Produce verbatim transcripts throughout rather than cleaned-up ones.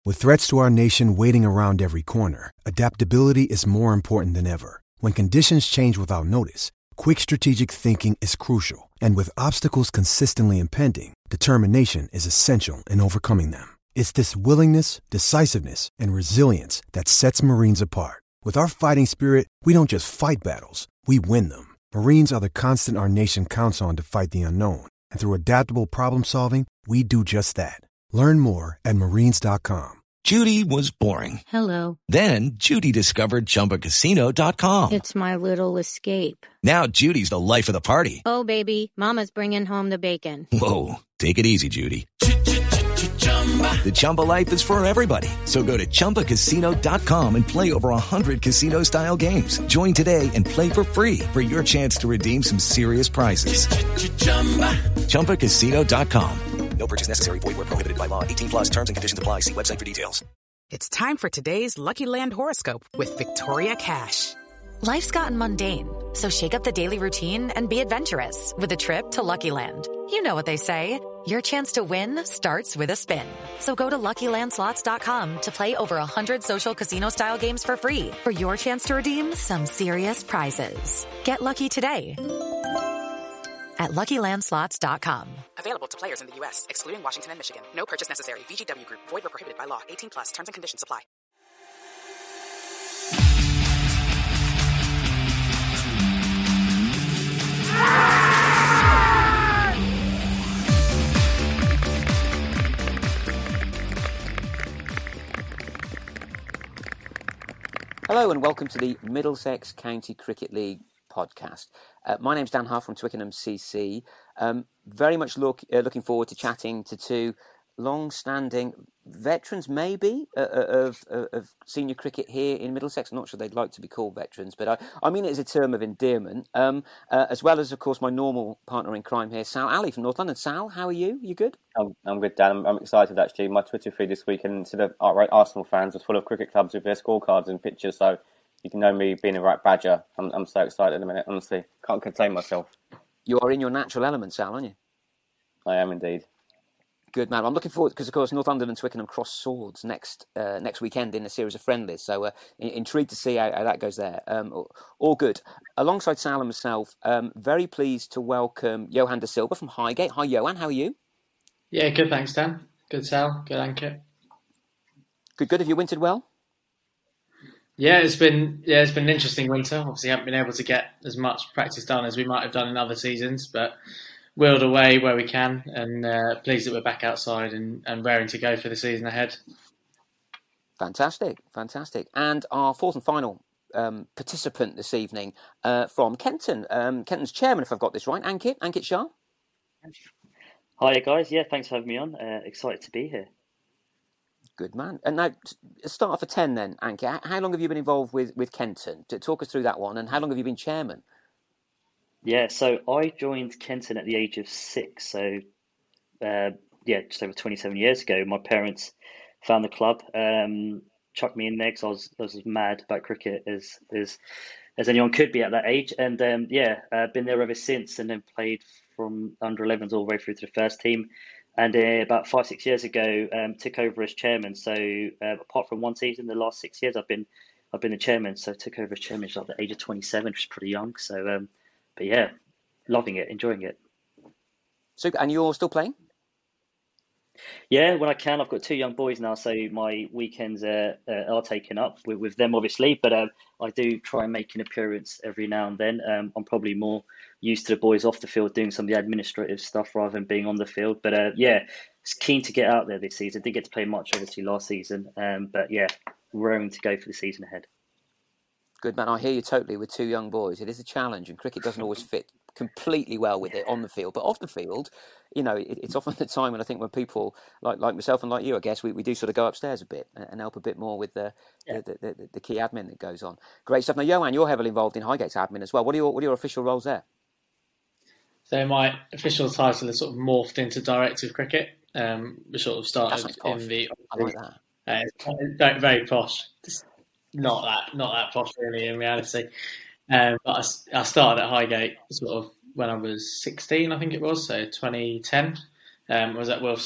With threats to our nation waiting around every corner, adaptability is more important than ever. When conditions change without notice, quick strategic thinking is crucial. And with obstacles consistently impending, determination is essential in overcoming them. It's this willingness, decisiveness, and resilience that sets Marines apart. With our fighting spirit, we don't just fight battles, we win them. Marines are the constant our nation counts on to fight the unknown. And through adaptable problem solving, we do just that. Learn more at marines dot com. Judy was boring. Hello. Then Judy discovered Chumba Casino dot com. It's my little escape. Now Judy's the life of the party. Oh, baby, mama's bringing home the bacon. Whoa, take it easy, Judy. The Chumba life is for everybody. So go to Chumba Casino dot com and play over one hundred casino-style games. Join today and play for free for your chance to redeem some serious prizes. Chumba Casino dot com. No purchase necessary. Void where prohibited by law. eighteen plus terms and conditions apply. See website for details. It's time for today's Lucky Land horoscope with Victoria Cash. Life's gotten mundane, so shake up the daily routine and be adventurous with a trip to Lucky Land. You know what they say. Your chance to win starts with a spin. So go to lucky land slots dot com to play over one hundred social casino-style games for free for your chance to redeem some serious prizes. Get lucky today at lucky land slots dot com. Available to players in the U S, excluding Washington and Michigan. No purchase necessary. V G W Group. Void where prohibited by law. eighteen plus. Terms and conditions apply. Hello and welcome to the Middlesex County Cricket League podcast. Uh, my name's Dan Huff from Twickenham C C. Um, very much look, uh, looking forward to chatting to two long-standing veterans, maybe, uh, of, of, of senior cricket here in Middlesex. I'm not sure they'd like to be called veterans, but I, I mean it as a term of endearment, um, uh, as well as, of course, my normal partner in crime here, Sal Ali from North London. Sal, how are you? You good? I'm, I'm good, Dan. I'm, I'm excited, actually. My Twitter feed this weekend, instead of outright Arsenal fans, was full of cricket clubs with their scorecards and pictures, so you can know me being a right badger. I'm, I'm so excited at the minute, honestly. Can't contain myself. You are in your natural element, Sal, aren't you? I am indeed. Good man. I'm looking forward because, of course, North London and Twickenham cross swords next uh, next weekend in a series of friendlies. So, uh, intrigued to see how, how that goes there. Um, all, all good. Alongside Sal and myself, um, very pleased to welcome Johan De Silva from Highgate. Hi, Johan. How are you? Yeah, good. Thanks, Dan. Good, Sal. Good, Ankit. Good. Good. Have you wintered well? Yeah, it's been yeah, it's been an interesting winter. Obviously, haven't been able to get as much practice done as we might have done in other seasons, but willed away where we can, and uh, pleased that we're back outside and, and raring to go for the season ahead. Fantastic, fantastic. And our fourth and final um, participant this evening uh, from Kenton, um, Kenton's chairman, if I've got this right, Ankit, Ankit Shah. Hi guys, yeah, thanks for having me on. Uh, excited to be here. Good man. And now, start off at ten then, Ankit. How long have you been involved with, with Kenton? To talk us through that one, and how long have you been chairman? Yeah, so I joined Kenton at the age of six. So, uh, yeah, just over twenty-seven years ago. My parents found the club, um, chucked me in there because I was, I was as mad about cricket as as as anyone could be at that age. And um, yeah, I've uh, been there ever since, and then played from under elevens all the way through to the first team. And uh, about five, six years ago, um, took over as chairman. So uh, apart from one season, the last six years, I've been I've been the chairman. So took over as chairman at the age of twenty-seven, which is pretty young. So. Um, But yeah, loving it, enjoying it. So, and you're still playing? Yeah, when I can. I've got two young boys now, so my weekends uh, uh, are taken up with, with them, obviously. But uh, I do try and make an appearance every now and then. Um, I'm probably more used to the boys off the field doing some of the administrative stuff rather than being on the field. But uh, yeah, it's keen to get out there this season. Didn't get to play much, obviously, last season. Um, but yeah, raring to go for the season ahead. Good man, I hear you totally with two young boys. It is a challenge, and cricket doesn't always fit completely well with it on the field. But off the field, you know, it, it's often the time when I think when people like like myself and like you, I guess, we, we do sort of go upstairs a bit and help a bit more with the, yeah. the, the, the the key admin that goes on. Great stuff. Now, Johan, you're heavily involved in Highgate's admin as well. What are your what are your official roles there? So my official title is sort of morphed into director of cricket. Um, we sort of started in the. I like that. Uh, it's very, very posh. Just not that, not that posh really in reality. Um, but I, I started at Highgate sort of when I was sixteen, I think it was, so twenty ten. Um, I was at Wilfslack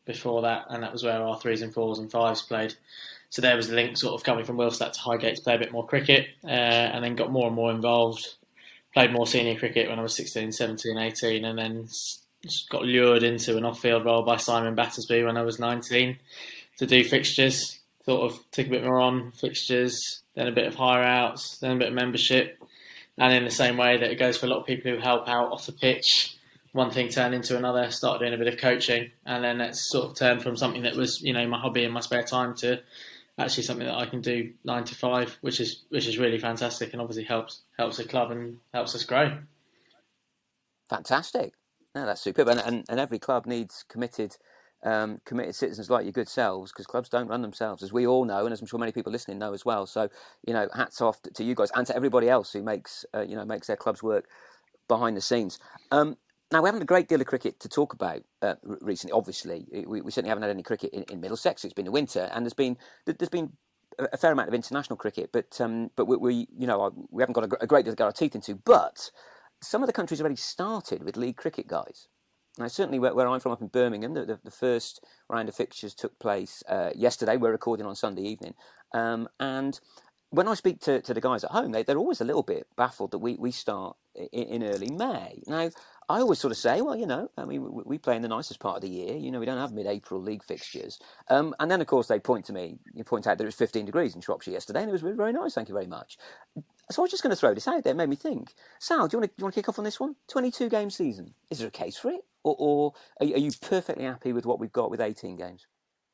before that, and that was where our threes and fours and fives played. So there was the link sort of coming from Wilstad to Highgate to play a bit more cricket, uh, and then got more and more involved. Played more senior cricket when I was sixteen, seventeen, eighteen, and then got lured into an off-field role by Simon Battersby when I was nineteen to do fixtures. Sort of took a bit more on fixtures, then a bit of hire outs, then a bit of membership. And in the same way that it goes for a lot of people who help out off the pitch, one thing turned into another, started doing a bit of coaching, and then it's sort of turned from something that was, you know, my hobby in my spare time to actually something that I can do nine to five, which is which is really fantastic, and obviously helps helps the club and helps us grow. Fantastic. No, that's superb. And, and, and every club needs committed um, committed citizens like your good selves, because clubs don't run themselves, as we all know, and as I'm sure many people listening know as well. So, you know, hats off to, to you guys and to everybody else who makes uh, you know makes their clubs work behind the scenes. Um, now, we haven't had a great deal of cricket to talk about uh, recently. Obviously, we, we certainly haven't had any cricket in, in Middlesex. It's been the winter, and there's been there's been a fair amount of international cricket, but um, but we, we you know we haven't got a, a great deal to get our teeth into. But some of the countries already started with league cricket, guys. Now, certainly where, where I'm from, up in Birmingham, the, the, the first round of fixtures took place uh, yesterday. We're recording on Sunday evening, um, and when I speak to, to the guys at home, they, they're always a little bit baffled that we, we start in, in early May. Now, I always sort of say, well, you know, I mean, we, we play in the nicest part of the year. You know, we don't have mid-April league fixtures. Um, and then, of course, they point to me, you point out that it was fifteen degrees in Shropshire yesterday, and it was very nice, thank you very much. So I was just going to throw this out there. It made me think. Sal, do you want to, do you want to kick off on this one? twenty-two game season. Is there a case for it? Or, or are, you, are you perfectly happy with what we've got with eighteen games?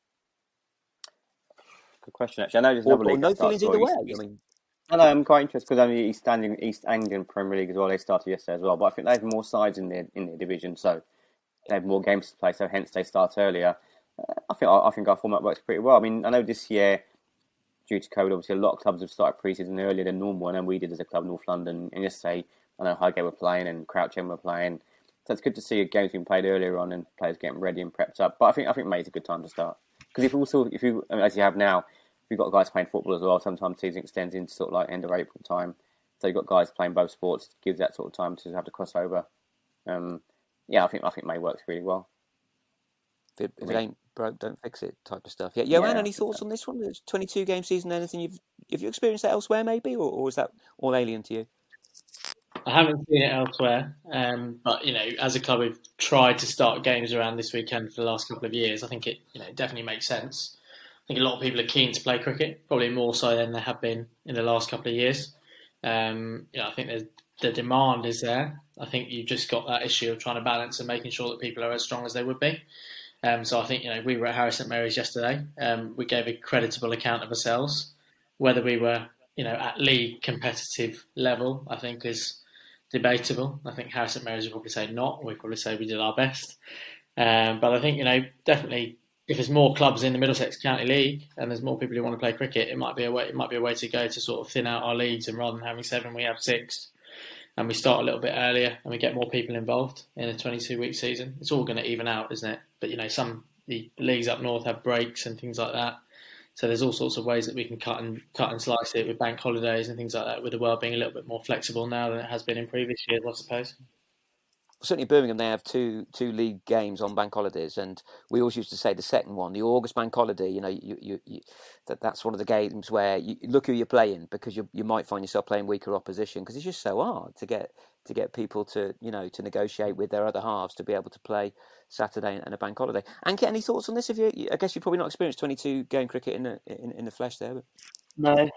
Good question, actually. I know there's another or, league. Or no feelings either way. East, I mean, I know, I'm quite interested because only East Anglian, East Anglian Premier League as well. They started yesterday as well, but I think they have more sides in their in their division, so they have more games to play. So hence they start earlier. Uh, I think I, I think our format works pretty well. I mean, I know this year, due to COVID, obviously a lot of clubs have started pre-season earlier than normal, and we did as a club, North London. And yesterday, I know Highgate were playing and Crouch End were playing. So it's good to see games being played earlier on and players getting ready and prepped up. But I think I think May's a good time to start, because if also if you I mean, as you have now. We've got guys playing football as well. Sometimes season extends into sort of like end of April time. So you've got guys playing both sports. It gives that sort of time to have the crossover. Um, yeah, I think I think May works really well. If it, if it ain't broke, don't fix it type of stuff. Yeah, Johan, yeah, any thoughts on this one? It's twenty-two game season. Anything you've have you experienced that elsewhere, maybe, or, or is that all alien to you? I haven't seen it elsewhere, um, but you know, as a club, we've tried to start games around this weekend for the last couple of years. I think it, you know, definitely makes sense. I think a lot of people are keen to play cricket, probably more so than they have been in the last couple of years. Um, you know, I think the demand is there. I think you've just got that issue of trying to balance and making sure that people are as strong as they would be. Um, so I think, you know, we were at Harrow St Mary's yesterday. Um, we gave a creditable account of ourselves. Whether we were, you know, at league competitive level, I think is debatable. I think Harrow St Mary's would probably say not. We'd probably say we did our best. Um, but I think, you know, definitely, if there's more clubs in the Middlesex County League and there's more people who want to play cricket, it might be a way. It might be a way to go to sort of thin out our leagues, and rather than having seven, we have six, and we start a little bit earlier and we get more people involved in a twenty-two week season. It's all going to even out, isn't it? But you know, some the leagues up north have breaks and things like that, so there's all sorts of ways that we can cut and cut and slice it with bank holidays and things like that. With the world being a little bit more flexible now than it has been in previous years, I suppose. Certainly, Birmingham, they have two two league games on bank holidays, and we always used to say the second one, the August bank holiday. You know, you, you, you that that's one of the games where you look who you're playing, because you you might find yourself playing weaker opposition, because it's just so hard to get to get people to you know to negotiate with their other halves to be able to play Saturday and a bank holiday. And get any thoughts on this? If you, I guess you've probably not experienced twenty-two game cricket in the in, in the flesh there. But... No.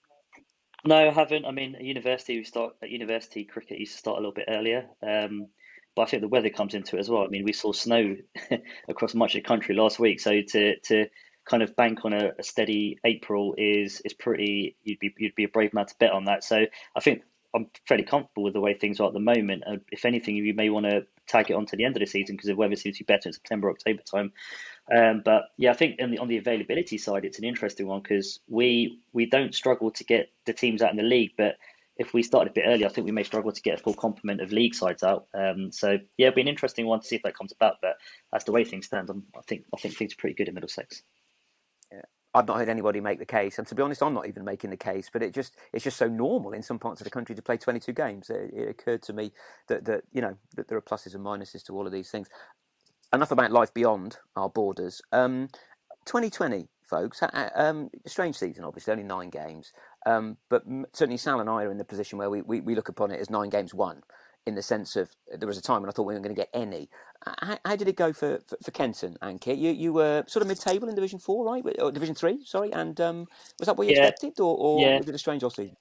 No, I haven't. I mean, at university, we start at university cricket used to start a little bit earlier. Um, But I think the weather comes into it as well. I mean, we saw snow across much of the country last week, so to to kind of bank on a, a steady April is is pretty. You'd be you'd be a brave man to bet on that. So I think I'm fairly comfortable with the way things are at the moment. Uh, if anything, you may want to tag it on to the end of the season because the weather seems to be better in September, October time. Um, but yeah, I think on the, on the availability side, it's an interesting one because we we don't struggle to get the teams out in the league, but if we started a bit earlier, I think we may struggle to get a full complement of league sides out. Um, so yeah, it'll be an interesting one to see if that comes about. But as the way things stand, I'm, I think I think things are pretty good in Middlesex. Yeah, I've not heard anybody make the case, and to be honest, I'm not even making the case. But it just it's just so normal in some parts of the country to play twenty-two games. It, it occurred to me that that you know that there are pluses and minuses to all of these things. enough about life beyond our borders. Um, twenty twenty, folks, um, strange season, obviously, only nine games. Um, but certainly Sal and I are in the position where we, we, we look upon it as nine games won, in the sense of there was a time when I thought we weren't going to get any. How, how did it go for, for, for Kenton, Ankit? You you were sort of mid-table in Division four, right? Or Division three, sorry. And um, was that what you yeah. expected, or, or yeah. was it a strange old season?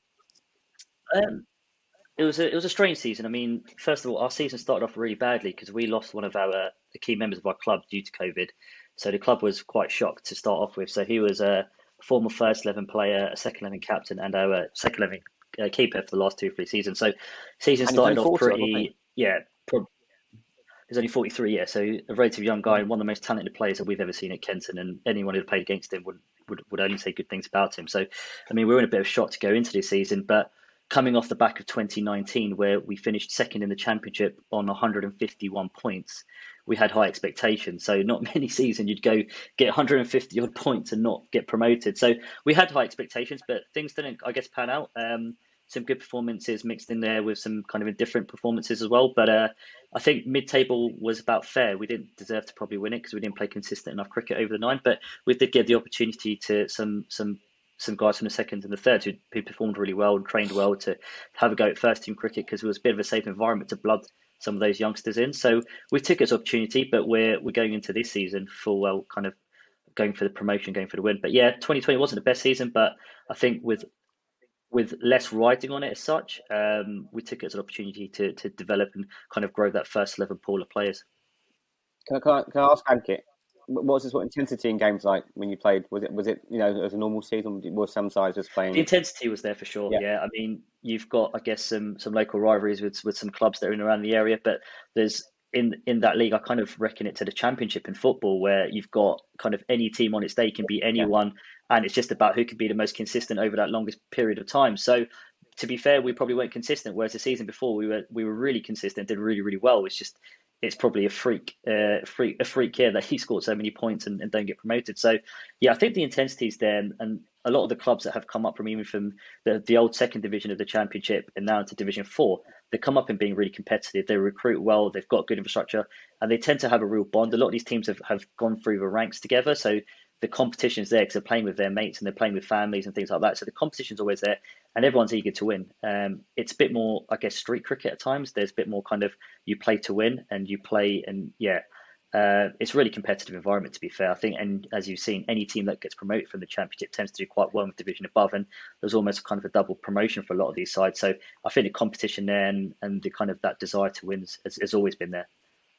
Um, it was a it was a strange season. I mean, first of all, our season started off really badly because we lost one of our the key members of our club due to COVID. So the club was quite shocked to start off with. So he was a former first eleven player, a second eleven captain, and our second eleven uh, keeper for the last two, three seasons. So season started off pretty, yeah. Pro- He's only forty-three, yeah. So a relatively young guy, one of the most talented players that we've ever seen at Kenton, and anyone who played against him would, would, would only say good things about him. So, I mean, we were in a bit of shock to go into this season, but coming off the back of twenty nineteen, where we finished second in the championship on one hundred fifty-one points, we had high expectations. So not many seasons you'd go get one hundred fifty odd points and not get promoted. So we had high expectations, but things didn't, I guess, pan out. Um, some good performances mixed in there with some kind of indifferent performances as well. But uh, I think mid-table was about fair. We didn't deserve to probably win it because we didn't play consistent enough cricket over the nine. But we did give the opportunity to some some some guys from the second and the third who, who performed really well and trained well to have a go at first team cricket, because it was a bit of a safe environment to blood some of those youngsters in. So we took it as opportunity, but we're we're going into this season full well, kind of going for the promotion, going for the win. But yeah, twenty twenty wasn't the best season, but I think with with less riding on it as such, um, we took it as an opportunity to to develop and kind of grow that first eleven pool of players. Can I, can I, can I ask Ankit, what was this, what intensity in games like when you played? Was it was it you know as a normal season? Was some sides just playing? The intensity was there for sure. Yeah. yeah, I mean, you've got I guess some some local rivalries with with some clubs that are in and around the area, but there's in in that league, I kind of reckon it to the championship in football, where you've got kind of any team on its day can beat anyone, yeah. and it's just about who can be the most consistent over that longest period of time. So, to be fair, we probably weren't consistent. Whereas the season before, we were we were really consistent, did really really well. It's just it's probably a freak, uh, freak a freak here that he scored so many points and, and don't get promoted. So, yeah, I think the intensity is there, and, and a lot of the clubs that have come up from even from the, the old second division of the championship and now into Division Four, they come up in being really competitive. They recruit well. They've got good infrastructure, and they tend to have a real bond. A lot of these teams have, have gone through the ranks together, so the competition's there because they're playing with their mates and they're playing with families and things like that. So the competition's always there, and everyone's eager to win. Um, it's a bit more, I guess, street cricket at times. There's a bit more kind of you play to win, and you play, and yeah, uh, it's a really competitive environment, to be fair. I think, and as you've seen, any team that gets promoted from the championship tends to do quite well with division above, and there's almost kind of a double promotion for a lot of these sides. So I think the competition there and, and the kind of that desire to win has, has always been there.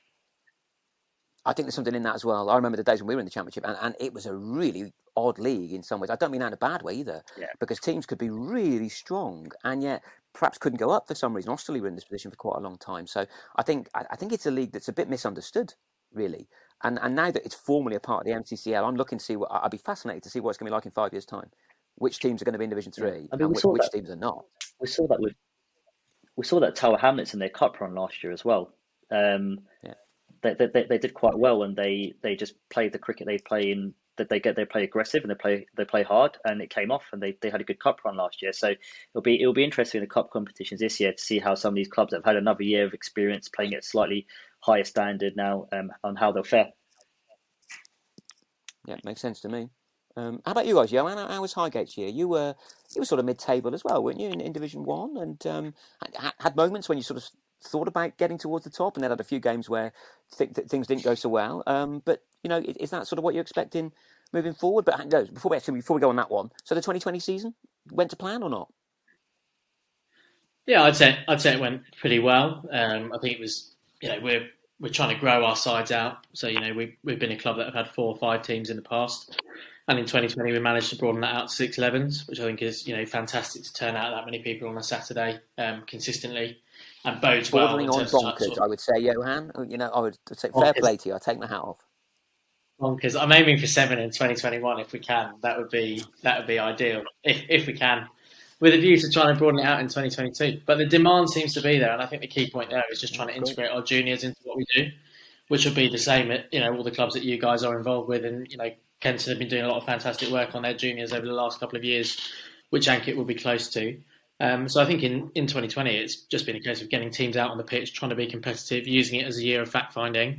I think there's something in that as well. I remember the days when we were in the championship, and, and it was a really odd league in some ways. I don't mean that in a bad way either, yeah. because teams could be really strong and yet perhaps couldn't go up for some reason. Australia were in this position for quite a long time. So I think I, I think it's a league that's a bit misunderstood, really. And and now that it's formally a part of the M C C L, I'm looking to see what I'd be fascinated to see what it's going to be like in five years' time. Which teams are going to be in Division Three, yeah. I mean, and which, which teams are not. We saw that with we saw that Tower Hamlets in their cup run last year as well. Um, yeah. They, they they did quite well, and they, they just played the cricket they play in. That they get they play aggressive and they play they play hard, and it came off, and they, they had a good cup run last year. So it'll be it'll be interesting in the cup competitions this year to see how some of these clubs that have had another year of experience playing at a slightly higher standard now, um, on how they'll fare. Yeah, makes sense to me. Um, how about you guys, Johan? How, how was Highgate's year? You were you were sort of mid-table as well, weren't you, in, in Division One, and um, had, had moments when you sort of thought about getting towards the top, and then had a few games where th- th- things didn't go so well. Um, but you know, is, is that sort of what you're expecting moving forward? But no, before we actually before we go on that one, so the twenty twenty season went to plan or not? Yeah, I'd say I'd say it went pretty well. Um, I think it was, you know, we're we're trying to grow our sides out. So you know, we we've been a club that have had four or five teams in the past, and in twenty twenty we managed to broaden that out to six elevens, which I think is, you know, fantastic to turn out that many people on a Saturday um, consistently. And bodes well. Bordering on bonkers, sort of, I would say, Johan. You know, I would say fair bonkers. Play to you. I take my hat off. Bonkers. I'm aiming for seven in twenty twenty-one if we can. That would be that would be ideal if if we can, with a view to trying to broaden it out in twenty twenty-two. But the demand seems to be there, and I think the key point there is just trying to integrate our juniors into what we do, which will be the same at, you know, all the clubs that you guys are involved with, and you know, Kenton have been doing a lot of fantastic work on their juniors over the last couple of years, which Ankit will be close to. Um, so I think in, in twenty twenty, it's just been a case of getting teams out on the pitch, trying to be competitive, using it as a year of fact-finding,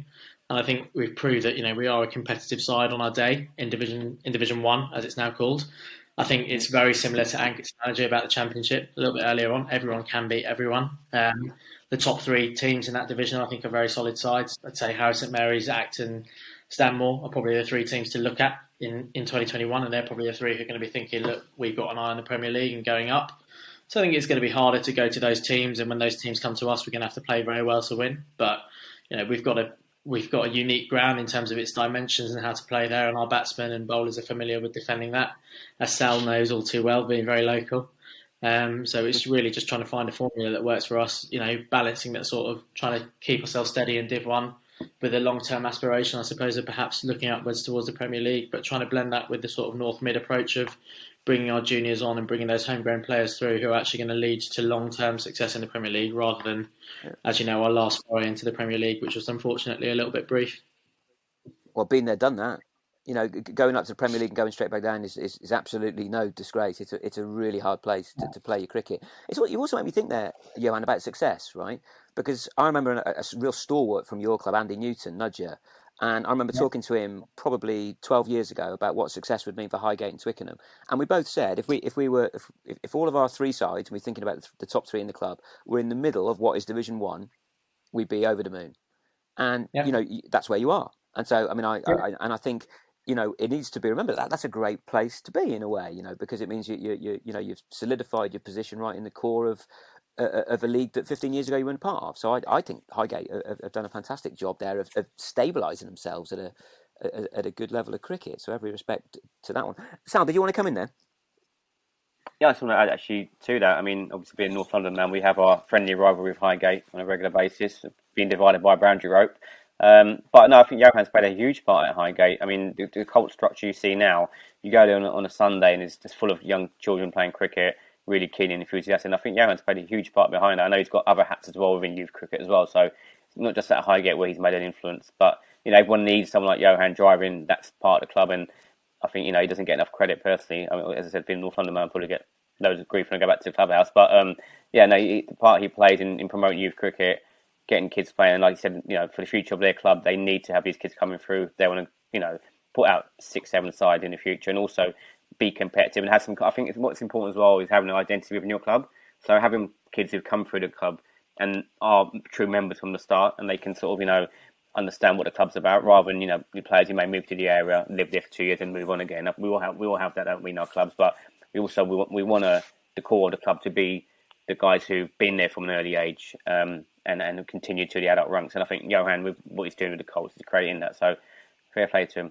And I think we've proved that, you know, we are a competitive side on our day in Division in Division One, as it's now called. I think it's very similar to Anke's analogy about the Championship a little bit earlier on. Everyone can beat everyone. Um, the top three teams in that division, I think, are very solid sides. I'd say Harrow St Mary's, Acton, Stanmore are probably the three teams to look at in, in twenty twenty-one, and they're probably the three who are going to be thinking, look, we've got an eye on the Premier League and going up. So I think it's going to be harder to go to those teams, and when those teams come to us, we're going to have to play very well to win. But you know, we've got a we've got a unique ground in terms of its dimensions and how to play there, and our batsmen and bowlers are familiar with defending that, as Sal knows all too well, being very local. Um, so it's really just trying to find a formula that works for us. You know, balancing that sort of trying to keep ourselves steady in Div One with a long-term aspiration, I suppose, of perhaps looking upwards towards the Premier League, but trying to blend that with the sort of north-mid approach of bringing our juniors on and bringing those homegrown players through who are actually going to lead to long-term success in the Premier League, rather than, as you know, our last foray into the Premier League, which was unfortunately a little bit brief. Well, been there, done that. You know, going up to the Premier League and going straight back down is, is, is absolutely no disgrace. It's a, it's a really hard place to, to play your cricket. It's what you also made me think there, Johan, about success, right? Because I remember a, a real stalwart from your club, Andy Newton, Nudger, and I remember yeah. talking to him probably twelve years ago about what success would mean for Highgate and Twickenham. And we both said if we if we were if, if all of our three sides, and we're thinking about the top three in the club, were in the middle of what is Division One, we'd be over the moon. And yeah. you know that's where you are. And so I mean, I, yeah. I and I think. You know, it needs to be remembered that that's a great place to be in a way. You know, because it means you you you, you know you've solidified your position right in the core of uh, of a league that fifteen years ago you weren't part of. So I I think Highgate have, have done a fantastic job there of, of stabilising themselves at a, a at a good level of cricket. So every respect to that one. Sal, did you want to come in there? Yeah, I just want to add actually to that. I mean, obviously being North London man, we have our friendly rivalry with Highgate on a regular basis, being divided by a boundary rope. Um, but no, I think Johan's played a huge part at Highgate. I mean, the, the cult structure you see now, you go there on, on a Sunday and it's just full of young children playing cricket, really keen and enthusiastic. And I think Johan's played a huge part behind that. I know he's got other hats as well within youth cricket as well. So it's not just at Highgate where he's made an influence, but you know, everyone needs someone like Johan driving. That's part of the club, and I think you know he doesn't get enough credit personally. I mean, as I said, being North London man, I'll probably get loads of grief when I go back to the clubhouse. But um, yeah, no, he, the part he plays in, in promoting youth cricket. Getting kids playing, and like you said, you know, for the future of their club, they need to have these kids coming through. They want to, you know, put out six, seven sides in the future, and also be competitive and have some. I think what's important as well is having an identity within your club. So having kids who come through the club and are true members from the start, and they can sort of, you know, understand what the club's about, rather than you know, the players who may move to the area, live there for two years, and move on again. We all have, we all have that, don't we, in our clubs? But we also we want we want a, the core of the club to be the guys who've been there from an early age. Um, And, and continue to the adult ranks. And I think Johan, with what he's doing with the Colts, is creating that. So fair play to him.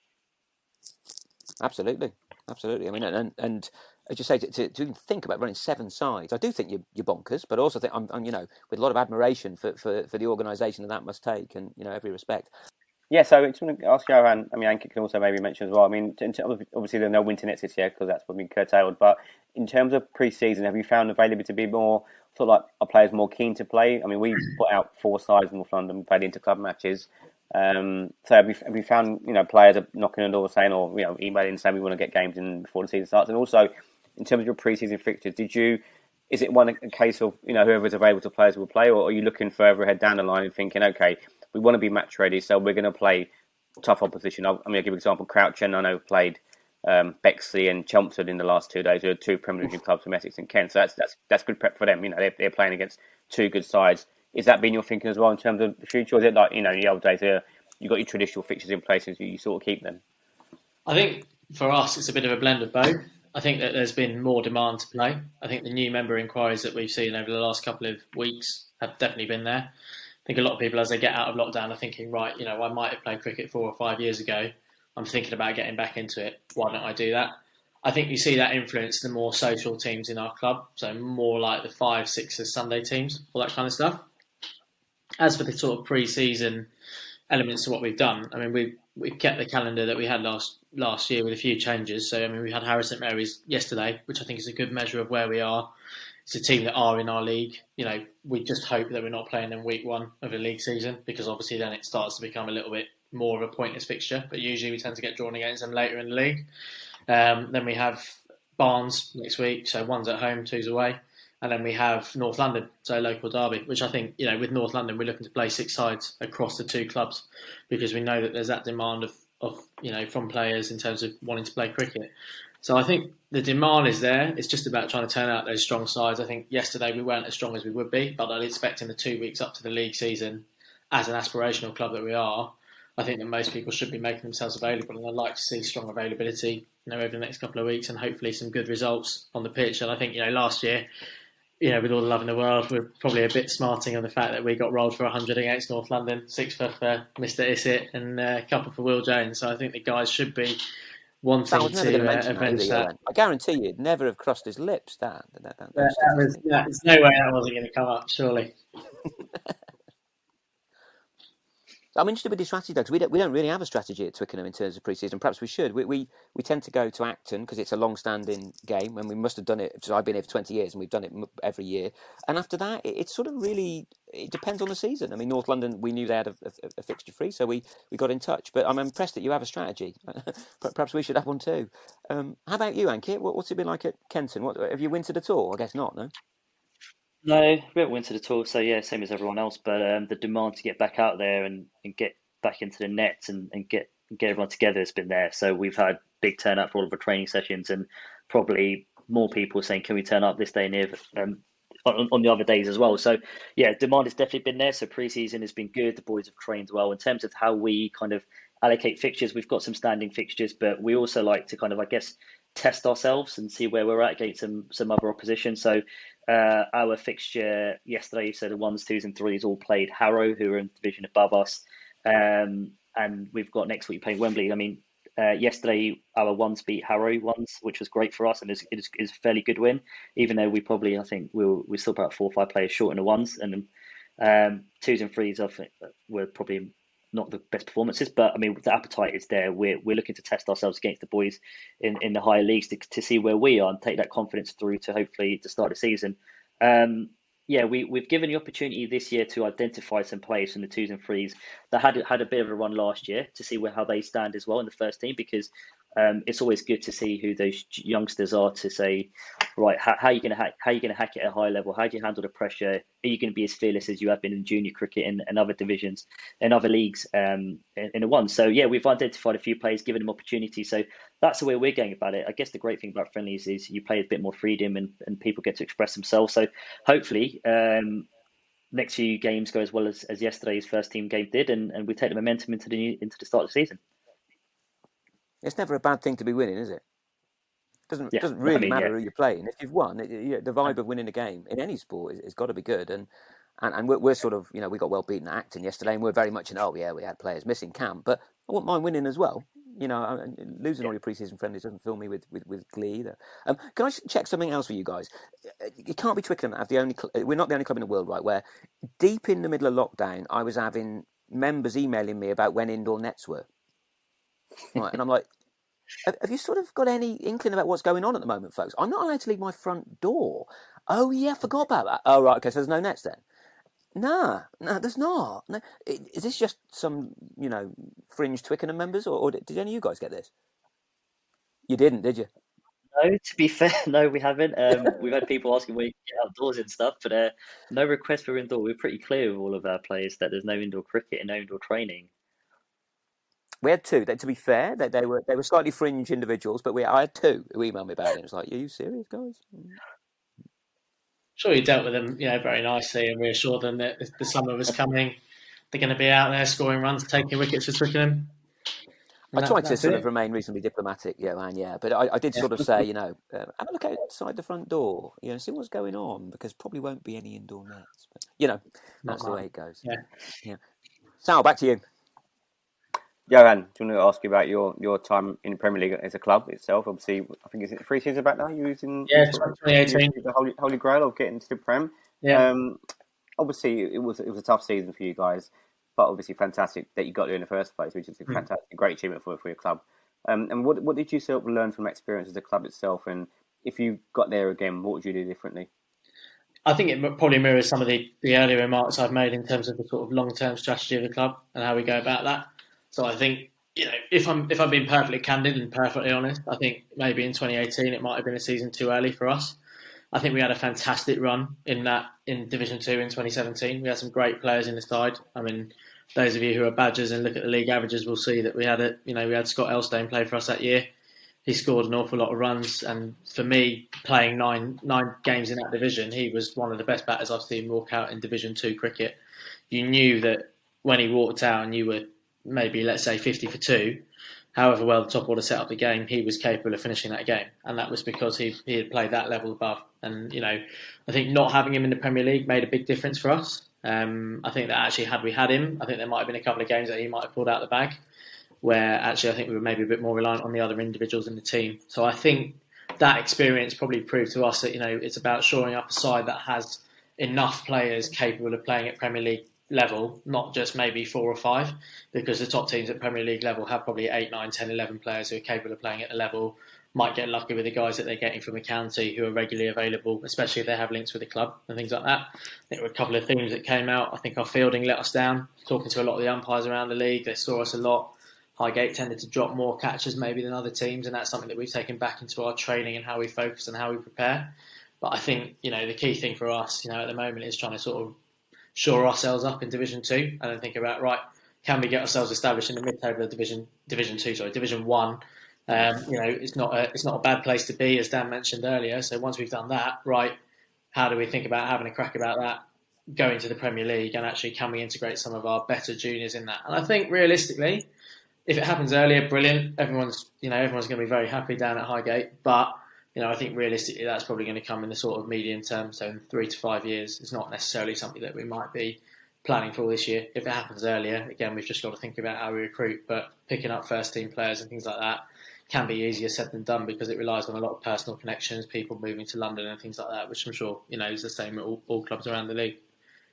Absolutely. Absolutely. I mean, and, and as you say, to, to, to think about running seven sides, I do think you're, you're bonkers, but also think I'm, I'm, you know, with a lot of admiration for, for, for the organisation that that must take, and, you know, every respect. Yeah, so I just want to ask Johan, I mean, Anke can also maybe mention as well. I mean, in terms of, obviously there are no winter nets this year because that's been curtailed, but in terms of pre-season, have you found availability to be more, sort of like, are players more keen to play? I mean, we put out four sides in North London, we played inter-club matches. Um, so have you, have you found, you know, players are knocking on the door saying, or, you know, emailing saying we want to get games in before the season starts? And also, in terms of your pre-season fixtures, did you, is it one a case of, you know, whoever is available to play will play, or are you looking further ahead down the line and thinking, okay, we want to be match ready, so we're going to play tough opposition? I mean, I'll give an example. Crouchen, I know, played um, Bexley and Chelmsford in the last two days, who are two Premier League clubs from Essex and Kent. So that's that's that's good prep for them. You know, they're, they're playing against two good sides. Is that been your thinking as well in terms of the future? Or is it like, you know, in the old days, uh, you got your traditional fixtures in place and you sort of keep them? I think for us, it's a bit of a blend of both. I think that there's been more demand to play. I think the new member inquiries that we've seen over the last couple of weeks have definitely been there. I think a lot of people, as they get out of lockdown, are thinking, right, you know, I might have played cricket four or five years ago. I'm thinking about getting back into it. Why don't I do that? I think you see that influence the more social teams in our club. So more like the five, sixes, Sunday teams, all that kind of stuff. As for the sort of pre-season elements to what we've done, I mean, we we kept the calendar that we had last last year with a few changes. So, I mean, we had Harrow St Mary's yesterday, which I think is a good measure of where we are. It's a team that are in our league. You know, we just hope that we're not playing them week one of the league season, because obviously then it starts to become a little bit more of a pointless fixture. But usually we tend to get drawn against them later in the league. Um, then we have Barnes next week. So one's at home, two's away. And then we have North London, so local derby, which I think, you know, with North London, we're looking to play six sides across the two clubs because we know that there's that demand of, of you know, from players in terms of wanting to play cricket. So I think the demand is there. It's just about trying to turn out those strong sides. I think yesterday we weren't as strong as we would be, but I'd expect in the two weeks up to the league season, as an aspirational club that we are, I think that most people should be making themselves available, and I'd like to see strong availability, you know, over the next couple of weeks, and hopefully some good results on the pitch. And I think, you know, last year, you know, with all the love in the world, we're probably a bit smarting on the fact that we got rolled for one hundred against North London, six for, for Mister Issett, and a couple for Will Jones. So I think the guys should be wanting to uh, avenge that. that. I guarantee you, it'd never have crossed his lips. That, that, that, yeah, that was, yeah, there's no way that wasn't going to come up, surely. I'm interested with the strategy, though, because we don't, we don't really have a strategy at Twickenham in terms of pre-season. Perhaps we should. We we, we tend to go to Acton because it's a long-standing game, and we must have done it. So I've been here for twenty years, and we've done it every year. And after that, it, it's sort of really, it depends on the season. I mean, North London, we knew they had a, a, a fixture free, so we, we got in touch. But I'm impressed that you have a strategy. Perhaps we should have one too. Um, how about you, Ankit? What, what's it been like at Kenton? What, have you wintered at all? I guess not, no? No, we haven't wintered at all. So, yeah, same as everyone else. But um, the demand to get back out there and, and get back into the nets and, and get get everyone together has been there. So we've had big turnout for all of our training sessions, and probably more people saying, can we turn up this day and here um, on, on the other days as well. So, yeah, demand has definitely been there. So pre-season has been good. The boys have trained well. In terms of how we kind of allocate fixtures, we've got some standing fixtures, but we also like to kind of, I guess, test ourselves and see where we're at against some, some other opposition. So uh, our fixture yesterday, so the ones, twos and threes all played Harrow, who are in the division above us. Um, and we've got next week playing Wembley. I mean, uh, yesterday our ones beat Harrow ones, which was great for us, and it's, it's, it's a fairly good win. Even though we probably, I think, we're we're still about four or five players short in the ones, and um, twos and threes, I think, were probably not the best performances. But I mean, the appetite is there. We're we're looking to test ourselves against the boys in, in the higher leagues to to see where we are and take that confidence through to hopefully to start the season. Um, Yeah, we, we've given the opportunity this year to identify some players from the twos and threes that had had a bit of a run last year to see where how they stand as well in the first team, because um, it's always good to see who those youngsters are to say, right, how, how are you going to ha- how are you going to hack it at a high level? How do you handle the pressure? Are you going to be as fearless as you have been in junior cricket and, and other divisions and other leagues um, in, in the one? So yeah, we've identified a few players, given them opportunity. So that's the way we're going about it. I guess the great thing about friendlies is you play a bit more freedom and, and people get to express themselves. So hopefully um, next few games go as well as, as yesterday's first team game did, and, and we take the momentum into the new, into the start of the season. It's never a bad thing to be winning, is it? It doesn't, yeah. doesn't really I mean, matter yeah. who you're playing. If you've won, it, you, the vibe of winning a game in any sport has got to be good. And and, and we're, we're sort of, you know, we got well beaten at Acton yesterday, and we're very much in, oh, yeah, we had players missing camp. But I wouldn't mind winning as well. You know, losing yeah. all your pre-season friendlies doesn't fill me with, with, with glee either. Um, can I check something else for you guys? It can't be Twickenham that have the only... Cl- we're not the only club in the world, right, where deep in the middle of lockdown, I was having members emailing me about when indoor nets were. Right, and I'm like, have, have you sort of got any inkling about what's going on at the moment, folks? I'm not allowed to leave my front door. Oh, yeah, I forgot about that. Oh, right, okay, so there's no nets then? Nah, no, there's not. No. Is this just some, you know, fringe Twickenham members, or, or did any of you guys get this? You didn't, did you? No, to be fair, no, we haven't. Um, we've had people asking where you can get outdoors and stuff, but uh, no request for indoor. We're pretty clear with all of our players that there's no indoor cricket and no indoor training. We had two. To be fair, they, they were they were slightly fringe individuals, but we I had two who emailed me about it. It was like, are you serious, guys? Sure, you dealt with them, you know, very nicely and reassured them that the summer was coming. They're going to be out there scoring runs, taking wickets for Twickenham. I that, tried to sort it. of remain reasonably diplomatic, yeah, man, yeah. But I, I did yeah. sort of say, you know, uh, have a look outside the front door, you know, see what's going on, because probably won't be any indoor nets. But, you know, that's Not the mine. way it goes. Yeah. yeah. Sal, back to you. Johan, do you want to ask you about your, your time in the Premier League as a club itself? Obviously, I think it's three seasons back now. You was in yeah, twenty eighteen. The Holy, Holy Grail of getting to the Prem. Yeah. Um, obviously, it was it was a tough season for you guys, but obviously fantastic that you got there in the first place, which is a fantastic, mm. great achievement for for your club. Um, and what what did you sort of learn from experience as a club itself? And if you got there again, what would you do differently? I think it probably mirrors some of the, the earlier remarks I've made in terms of the sort of long term strategy of the club and how we go about that. So I think, you know, if I'm if I'm being perfectly candid and perfectly honest, I think maybe in twenty eighteen it might have been a season too early for us. I think we had a fantastic run in that in Division Two in twenty seventeen. We had some great players in the side. I mean, those of you who are Badgers and look at the league averages will see that we had a, you know, we had Scott Elstone play for us that year. He scored an awful lot of runs, and for me, playing nine nine games in that division, he was one of the best batters I've seen walk out in Division Two cricket. You knew that when he walked out and you were maybe, let's say, fifty for two, however well the top order set up the game, he was capable of finishing that game. And that was because he, he had played that level above. And, you know, I think not having him in the Premier League made a big difference for us. Um, I think that actually had we had him, I think there might have been a couple of games that he might have pulled out the bag, where actually I think we were maybe a bit more reliant on the other individuals in the team. So I think that experience probably proved to us that, you know, it's about shoring up a side that has enough players capable of playing at Premier League level, not just maybe four or five, because the top teams at Premier League level have probably eight, nine, ten, eleven players who are capable of playing at the level. Might get lucky with the guys that they're getting from the county who are regularly available, especially if they have links with the club and things like that. I think there were a couple of themes that came out. I think our fielding let us down. Talking to a lot of the umpires around the league, they saw us a lot. Highgate tended to drop more catches maybe than other teams, and that's something that we've taken back into our training and how we focus and how we prepare. But I think, you know, the key thing for us, you know, at the moment is trying to sort of shore ourselves up in Division Two and then think about, right, can we get ourselves established in the mid-table of Division Division Two, sorry, Division One. Um, you know, it's not a it's not a bad place to be, as Dan mentioned earlier. So once we've done that, right, how do we think about having a crack about that, going to the Premier League, and actually can we integrate some of our better juniors in that? And I think realistically, if it happens earlier, brilliant. Everyone's you know everyone's going to be very happy down at Highgate. But you know, I think realistically that's probably going to come in the sort of medium term, so in three to five years. It's not necessarily something that we might be planning for this year. If it happens earlier, again, we've just got to think about how we recruit. But picking up first team players and things like that can be easier said than done, because it relies on a lot of personal connections, people moving to London and things like that, which I'm sure, you know, is the same at all, all clubs around the league.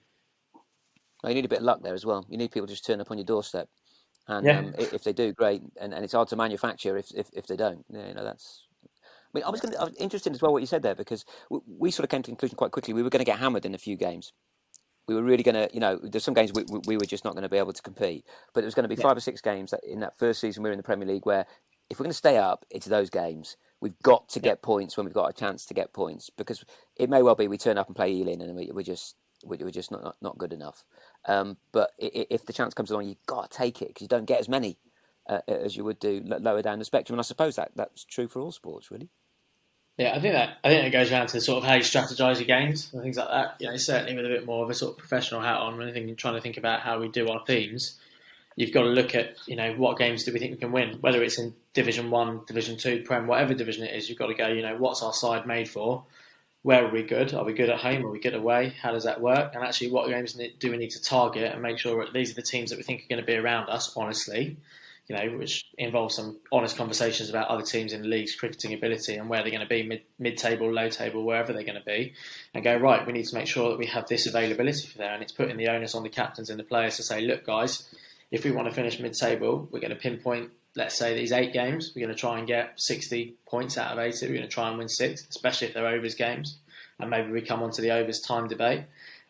Well, you need a bit of luck there as well. You need people to just turn up on your doorstep. And Yeah. um, if they do, great. And, and it's hard to manufacture if, if, if they don't. Yeah, you know, that's... I mean, I was, gonna, I was interested as well what you said there, because we, we sort of came to the conclusion quite quickly we were going to get hammered in a few games. We were really going to, you know, there's some games we, we, we were just not going to be able to compete. But there was going to be Yeah. five or six games that in that first season we were in the Premier League where if we're going to stay up, it's those games. We've got to get points when we've got a chance to get points, because it may well be we turn up and play Ealing and we, we're just we're just not not good enough. Um, but if the chance comes along, you've got to take it, because you don't get as many uh, as you would do lower down the spectrum. And I suppose that that's true for all sports, really. Yeah, I think that I think it goes down to sort of how you strategise your games and things like that. You know, certainly with a bit more of a sort of professional hat on, when I think trying to think about how we do our teams, you've got to look at, you know, what games do we think we can win, whether it's in Division One, Division Two, Prem, whatever division it is. You've got to go, you know, what's our side made for? Where are we good? Are we good at home? Are we good away? How does that work? And actually, what games do we need to target and make sure that these are the teams that we think are going to be around us, honestly, you know, which involves some honest conversations about other teams in the league's cricketing ability and where they're going to be, mid, mid-table, low table, wherever they're going to be, and go, right, we need to make sure that we have this availability for there. And it's putting the onus on the captains and the players to say, look, guys, if we want to finish mid-table, we're going to pinpoint, let's say, these eight games. We're going to try and get sixty points out of eighty. We're going to try and win six, especially if they're overs games. And maybe we come on to the overs time debate.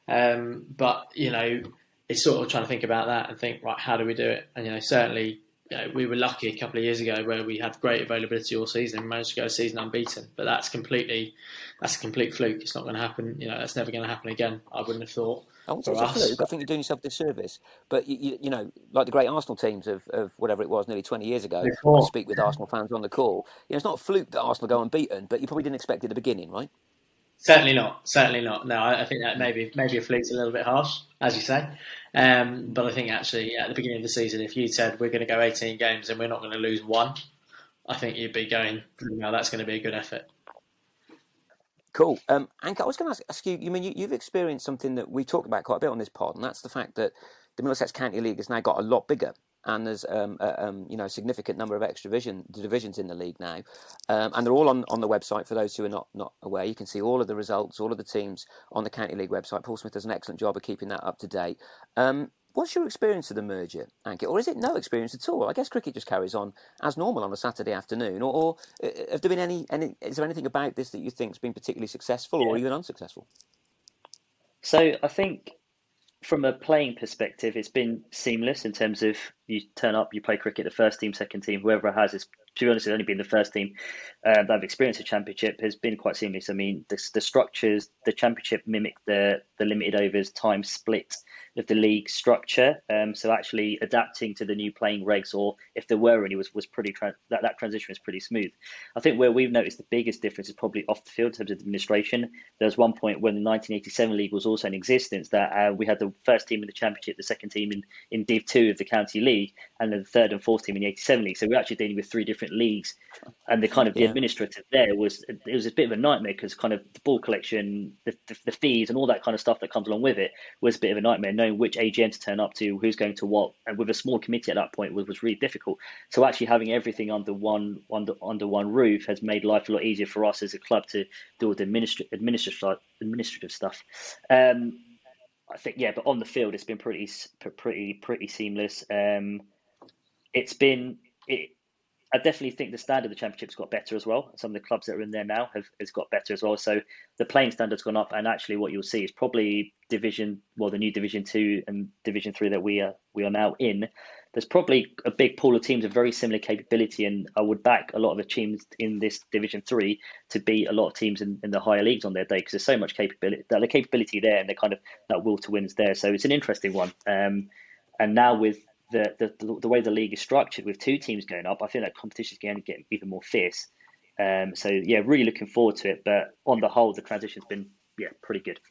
Um, but, you know, it's sort of trying to think about that and think, right, how do we do it? And, you know, certainly, you know, we were lucky a couple of years ago where we had great availability all season and managed to go a season unbeaten. But that's completely, that's a complete fluke. It's not going to happen. You know, that's never going to happen again, I wouldn't have thought. I wouldn't say it's a fluke. I think you're doing yourself a disservice. But, you, you, you know, like the great Arsenal teams of, of whatever it was nearly twenty years ago, to speak with Arsenal fans on the call, you know, it's not a fluke that Arsenal go unbeaten, but you probably didn't expect it at the beginning, right? Certainly not. Certainly not. No, I, I think that maybe maybe a fluke's a little bit harsh, as you say. Um, but I think actually at the beginning of the season, if you said we're going to go eighteen games and we're not going to lose one, I think you'd be going, no, that's going to be a good effort. Cool. Um, Anka, I was going to ask you, you mean you, you've experienced something that we talked about quite a bit on this pod, and that's the fact that the Middlesex County League has now got a lot bigger. And there's um, a um, you know, significant number of extra division, divisions in the league now. Um, and they're all on, on the website for those who are not, not aware. You can see all of the results, all of the teams on the County League website. Paul Smith does an excellent job of keeping that up to date. Um, what's your experience of the merger, Ankit? Or is it no experience at all? I guess cricket just carries on as normal on a Saturday afternoon. Or, or have there been any, any, is there anything about this that you think has been particularly successful or even unsuccessful? So I think from a playing perspective, it's been seamless in terms of you turn up, you play cricket, the first team, second team, whoever it has is to be honest, it's only been the first team uh, that I've experienced a championship, has been quite seamless. I mean, the, the structures, the championship mimicked the, the limited overs time split of the league structure. Um, so actually adapting to the new playing regs, or if there were any, was, was pretty, tra- that, that transition was pretty smooth. I think where we've noticed the biggest difference is probably off the field in terms of administration. There was one point when the nineteen eighty-seven league was also in existence that uh, we had the first team in the championship, the second team in, in Div two of the county league, and then the third and fourth team in the eighty-seven league. So we're actually dealing with three different leagues. And the kind of the Yeah. administrative there was, it was a bit of a nightmare because kind of the ball collection, the, the, the fees and all that kind of stuff that comes along with it was a bit of a nightmare, knowing which A G M to turn up to, who's going to what. And with a small committee at that point was, was really difficult. So actually having everything under one under under one roof has made life a lot easier for us as a club to do all the administrative administrative administrative stuff. Um, I think yeah, but on the field it's been pretty pretty pretty seamless. Um, it's been it. I definitely think the standard of the championship's got better as well. Some of the clubs that are in there now have has got better as well. So the playing standard's gone up, and actually what you'll see is probably division, well, the new Division Two and Division Three that we are we are now in. There's probably a big pool of teams of very similar capability, and I would back a lot of the teams in this Division Three to beat a lot of teams in, in the higher leagues on their day, because there's so much capability, the capability there, and the kind of that will to win is there. So it's an interesting one. Um, and now with The, the the way the league is structured with two teams going up, I think that competition is going to get even more fierce. Um, so yeah, really looking forward to it. But on the whole, the transition's been yeah pretty good.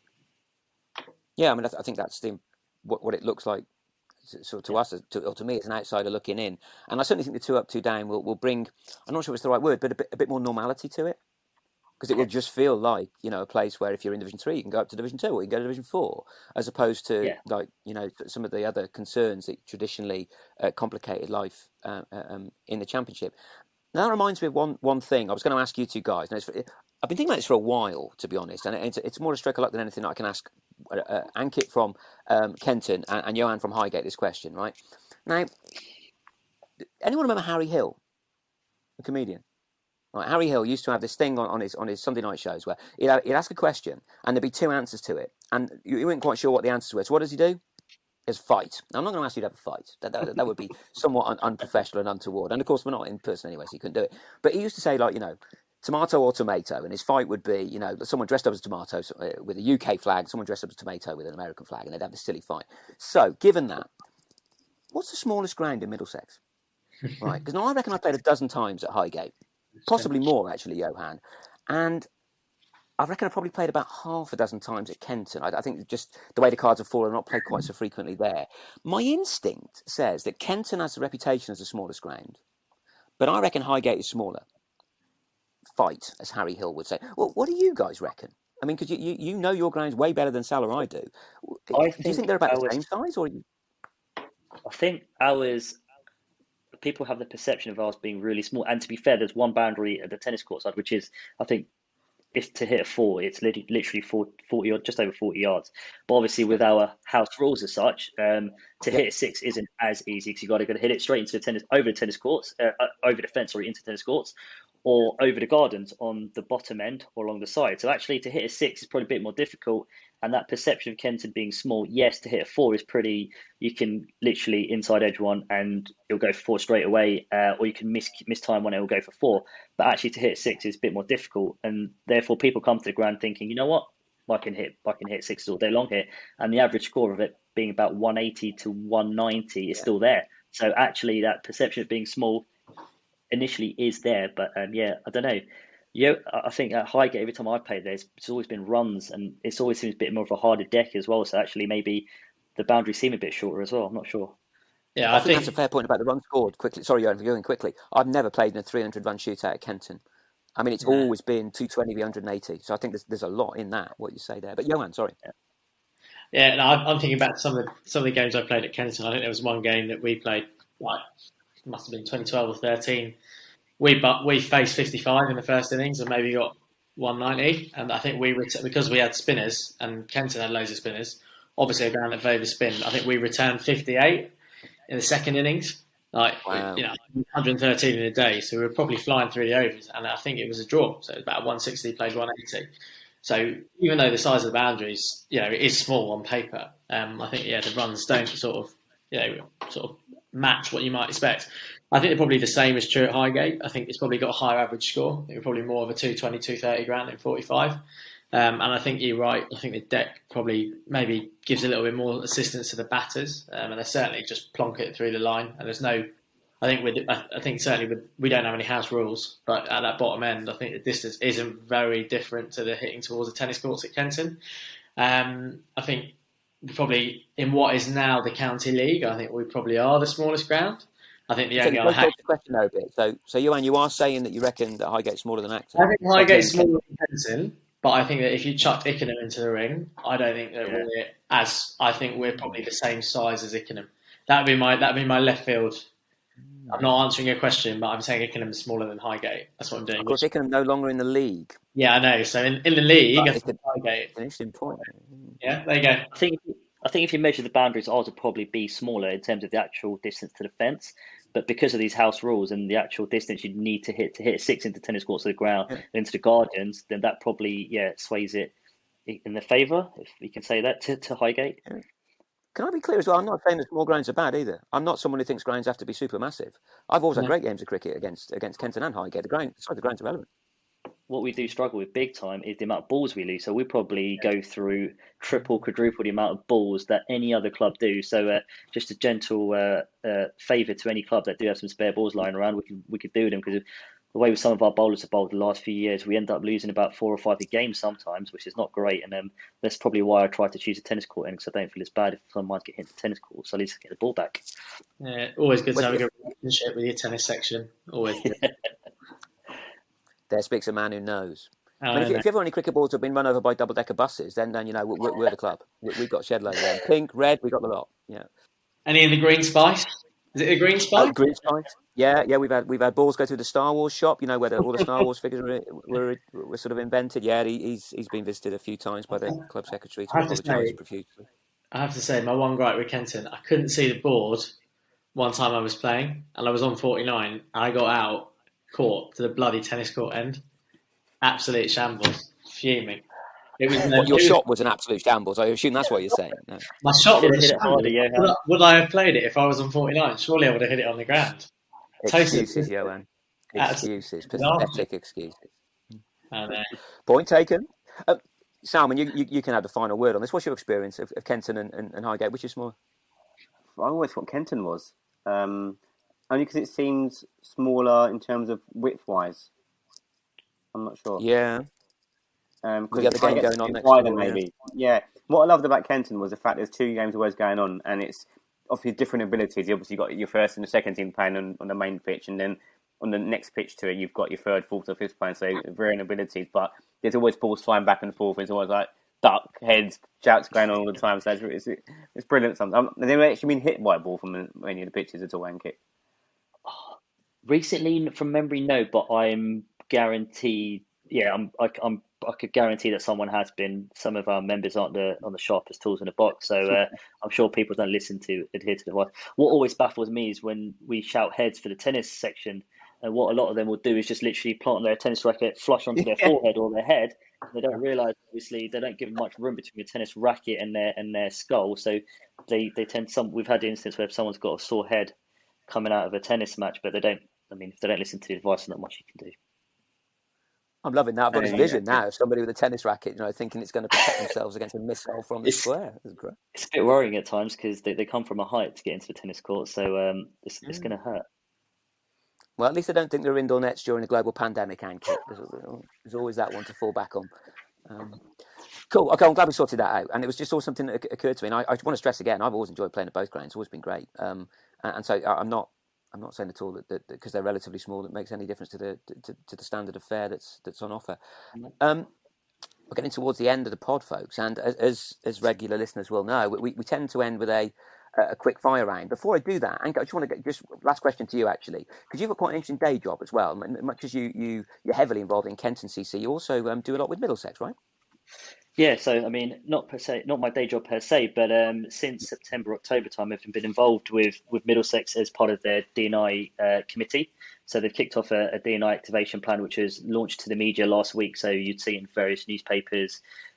Yeah, I mean, I, th- I think that's the what, what it looks like. So to us, to, or to me, as an outsider looking in, and I certainly think the two up, two down will, will bring. I'm not sure it's the right word, but a bit, a bit more normality to it. Because it will just feel like, you know, a place where if you're in Division Three, you can go up to Division Two, or you can go to Division Four, as opposed to Yeah. like, you know, some of the other concerns that traditionally uh, complicated life uh, um, in the Championship. Now that reminds me of one one thing I was going to ask you two guys. Now, it's, I've been thinking about this for a while, to be honest, and it's, it's more a stroke of luck than anything that I can ask uh, uh, Ankit from um, Kenton and, and Johan from Highgate this question, right? Now, anyone remember Harry Hill, the comedian? Right, Harry Hill used to have this thing on, on his on his Sunday night shows where he'd, he'd ask a question and there'd be two answers to it, and you, you weren't quite sure what the answers were. So what does he do? Is fight. Now, I'm not going to ask you to have a fight. That that, that would be somewhat un, unprofessional and untoward. And of course, we're not in person anyway, so you couldn't do it. But he used to say, like, you know, tomato or tomato, and his fight would be, you know, someone dressed up as a tomato uh, with a U K flag, someone dressed up as a tomato with an American flag, and they'd have this silly fight. So, given that, what's the smallest ground in Middlesex? Right, because now I reckon I played a dozen times at Highgate. Possibly more, actually, Johan. And I reckon I probably played about half a dozen times at Kenton. I, I think just the way the cards have fallen, I've not played quite so frequently there. My instinct says that Kenton has the reputation as the smallest ground, but I reckon Highgate is smaller. Fight, as Harry Hill would say. Well, what do you guys reckon? I mean, because you, you, you know your grounds way better than Sal or I do. I do you think they're about ours, the same size? Or you... I think ours... people have the perception of ours being really small. And to be fair, there's one boundary at the tennis court side, which is, I think, if to hit a four, it's literally forty, just over forty yards. But obviously, with our house rules as such, um, to Yep. hit a six isn't as easy because you got to go to hit it straight into the tennis, over the tennis courts, uh, over the fence, sorry, into tennis courts, or over the gardens on the bottom end or along the side. So actually, to hit a six is probably a bit more difficult. And that perception of Kenton being small, yes, to hit a four is pretty. You can literally inside edge one and it'll go for four straight away, uh, or you can miss miss time one, it will go for four. But actually, to hit a six is a bit more difficult, and therefore people come to the ground thinking, you know what, I can hit, I can hit sixes all day long here, and the average score of it being about one eighty to one ninety is still there. So actually, that perception of being small initially is there, but um, yeah, I don't know. Yeah, I think at Highgate, every time I've played there, it's, it's always been runs, and it's always seems a bit more of a harder deck as well. So actually, maybe the boundaries seem a bit shorter as well. I'm not sure. Yeah, I, I, think, think that's a fair point about the run scored quickly. Sorry, Johan, for going quickly. I've never played in a three hundred run shootout at Kenton. I mean, it's Yeah. always been two twenty v one eighty. So I think there's there's a lot in that, what you say there. But Johan, sorry. Yeah, no, I'm I'm thinking back to some of the, some of the games I played at Kenton. I think there was one game that we played, like, it must have been twenty twelve or thirteen. We but we faced fifty-five in the first innings and maybe got one ninety. And I think we ret- because we had spinners and Kenton had loads of spinners. Obviously, a ground that favoured spin. I think we returned fifty-eight in the second innings. Like, Wow. you know, one hundred thirteen in a day. So we were probably flying through the overs, and I think it was a draw. So it was about one sixty played one eighty. So even though the size of the boundaries, you know, it is small on paper, um, I think yeah, the runs don't sort of, you know, sort of match what you might expect. I think they're probably the same as true at Highgate. I think it's probably got a higher average score. I think probably more of a two twenty, two thirty ground than forty-five. Um, and I think you're right. I think the deck probably maybe gives a little bit more assistance to the batters. Um, and they certainly just plonk it through the line. And there's no, I think with, I think certainly with, we don't have any house rules, but at that bottom end, I think the distance isn't very different to the hitting towards the tennis courts at Kenton. Um, I think probably in what is now the County League, I think we probably are the smallest ground. I think the So only let's other go to the question there a bit. So, so Johan, you are saying that you reckon that Highgate's smaller than Acton? I think Highgate's smaller than Kenton, but I think that if you chucked Ickenham into the ring, I don't think that Yeah. we're as. I think we're probably the same size as Ickenham. That'd be my that'd be my left field. I'm not answering your question, but I'm saying Ickenham is smaller than Highgate. That's what I'm doing. Of course, Ickenham no longer in the league. Yeah, I know. So in, in the league, But I it's think a- Highgate. An interesting point. Yeah, there you go. I think I think if you measure the boundaries, ours would probably be smaller in terms of the actual distance to the fence. But because of these house rules and the actual distance you need to hit to hit six into tennis courts to the ground Yeah. and into the gardens, then that probably yeah sways it in the favour, if we can say that, to, to Highgate. Can I be clear as well? I'm not saying that small grounds are bad either. I'm not someone who thinks grounds have to be super massive. I've always had No. great games of cricket against against Kenton and Highgate. The ground, sorry, the grounds are relevant. What we do struggle with big time is the amount of balls we lose. So we probably go through triple, quadruple the amount of balls that any other club do. So uh, just a gentle uh, uh, favour to any club that do have some spare balls lying around, we could we could do them, because the way with some of our bowlers have bowled the last few years, we end up losing about four or five a game sometimes, which is not great. And um, that's probably why I try to choose a tennis court end, because I don't feel it's bad if someone might get hit the tennis court. So at least get the ball back. Yeah, always good to Well, have a if- good relationship with your tennis section. Always good. There speaks a man who knows. Oh, I mean, if, no. if ever any cricket balls have been run over by double-decker buses, then, then you know, we're, we're the club. We, we've got shed load of them. Pink, red, we got the lot. Yeah. Any in the green spice? Is it a green Oh, spice? green spice. Yeah, yeah. We've had we've had balls go through the Star Wars shop. You know where the, all the Star Wars figures were, were were sort of invented. Yeah, he, he's he's been visited a few times by the club secretary to I have to apologise say- profusely. I have to say, my one gripe with Kenton, I couldn't see the board one time I was playing, and I was on forty-nine, and I got out, caught to the bloody tennis court end. Absolute shambles. Fuming. It was, What, your it was- shot was an absolute shambles. I assume that's what you're saying. No. My shot Hit was it- a hit it shambles. harder, yeah. Would I, would I have played it if I was on forty-nine? Surely I would have hit it on the ground. Toasted. Excuses, Johan. That's- Excuses. No. Pathetic excuses. I know. Point taken. Uh, Salman, you, you you can have the final word on this. What's your experience of, of Kenton and, and, and Highgate? Which is more? I always thought Kenton was. Um, only because it seems smaller in terms of width-wise. I'm not sure. Yeah. Um, With the other game Highgate's going on a bit next wider, door, yeah. maybe. Yeah. What I loved about Kenton was the fact there's two games always going on, and it's obviously different abilities. You obviously got your first and the second team playing on, on the main pitch, and then on the next pitch to it, you've got your third, fourth, or fifth playing, so varying abilities. But there's always balls flying back and forth. It's always like duck, heads, shouts going on all the time. So it's, it's, it's brilliant sometimes. Have they actually been hit by a ball from any of the pitches at all, Ankit? Recently, from memory, no, but I'm guaranteed. Yeah, I'm. I, I'm. I could guarantee that someone has been. Some of our members aren't the on the sharpest tools in the box, so uh, I'm sure people don't listen to adhere to the advice. What always baffles me is when we shout heads for the tennis section, and what a lot of them will do is just literally plant their tennis racket flush onto their Yeah. forehead or their head. They don't realise, obviously, they don't give much room between the tennis racket and their and their skull, so they they tend some. We've had instances where someone's got a sore head coming out of a tennis match, but they don't. I mean, if they don't listen to the advice, there's not much you can do. I'm loving that. I've got this Yeah, vision yeah. now of somebody with a tennis racket, you know, thinking it's going to protect themselves against a missile from the It's- square. That's great. It's a bit worrying at times because they, they come from a height to get into the tennis court, so um, it's, it's Mm. going to hurt. Well, at least I don't think there are indoor nets during a global pandemic, Ankit. There's, there's always that one to fall back on. Um, cool. Okay, I'm glad we sorted that out. And it was just all something that occurred to me. And I, I want to stress again, I've always enjoyed playing at both grounds. It's always been great. Um, and, and so I- I'm not I'm not saying at all that because that, because they're relatively small that makes any difference to the to, to the standard of fare that's that's on offer. Um, we're getting towards the end of the pod, folks, and as as, as regular listeners will know, we, we tend to end with a a quick fire round. Before I do that, I just want to get just last question to you actually, because you've got quite an interesting day job as well. Much as you you you're heavily involved in Kenton C C, you also um, do a lot with Middlesex, right? Yeah, so I mean, not per se, not my day job per se, but um, since September, October time, I've been involved with, with Middlesex as part of their D and I uh, committee. So they've kicked off a, a D and I activation plan, which was launched to the media last week. So you'd see in various newspapers,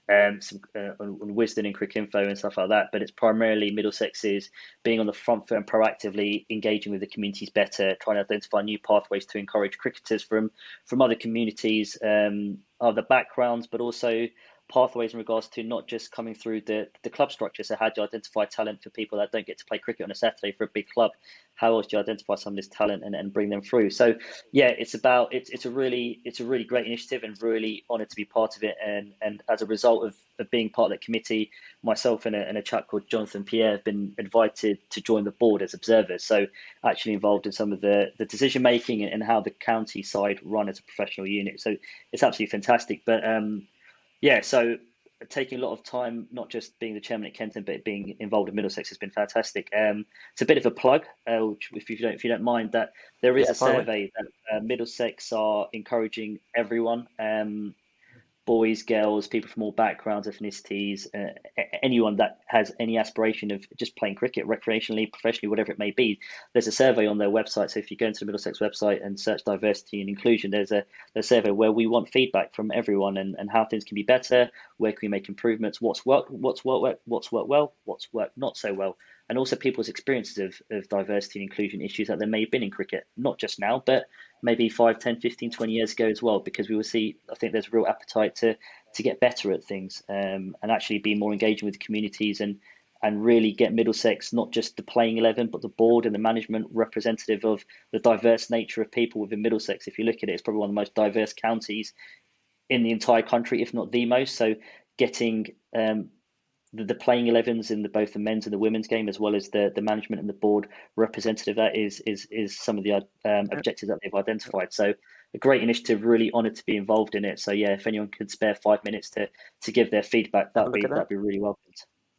um, some uh, on, on Wisden and Cricket Info and stuff like that. But it's primarily Middlesex's being on the front foot and proactively engaging with the communities better, trying to identify new pathways to encourage cricketers from from other communities, um, other backgrounds, but also pathways in regards to not just coming through the the club structure. So how do you identify talent for people that don't get to play cricket on a Saturday for a big club? How else do you identify some of this talent and, and bring them through? So yeah, it's about it's it's a really it's a really great initiative, and really honoured to be part of it. And and as a result of, of being part of that committee, myself and a, and a chap called Jonathan Pierre have been invited to join the board as observers. So actually involved in some of the, the decision making and, and how the county side run as a professional unit. So it's absolutely fantastic. But um, yeah, so taking a lot of time, not just being the chairman at Kenton, but being involved in Middlesex has been fantastic. Um, it's a bit of a plug, uh, which, if you don't, if you don't mind, that there is yeah, a survey that uh, Middlesex are encouraging everyone, um, boys, girls, people from all backgrounds, ethnicities, uh, anyone that has any aspiration of just playing cricket recreationally, professionally, whatever it may be. There's a survey on their website. So if you go into the Middlesex website and search diversity and inclusion, there's a, a survey where we want feedback from everyone and, and how things can be better, where can we make improvements, what's worked, what's worked, what's worked well, what's worked not so well. And also people's experiences of, of diversity and inclusion issues that there may have been in cricket, not just now, but maybe five, ten, fifteen, twenty years ago as well, because we will see, I think there's a real appetite to to get better at things um, and actually be more engaging with the communities and and really get Middlesex, not just the playing eleven, but the board and the management representative of the diverse nature of people within Middlesex. If you look at it, it's probably one of the most diverse counties in the entire country, if not the most. So getting um, the, the playing elevens in the, both the men's and the women's game, as well as the, the management and the board representative, that is is is some of the um, objectives that they've identified. So a great initiative, really honoured to be involved in it. So yeah, if anyone could spare five minutes to to give their feedback, that'd be that. that'd be really welcomed.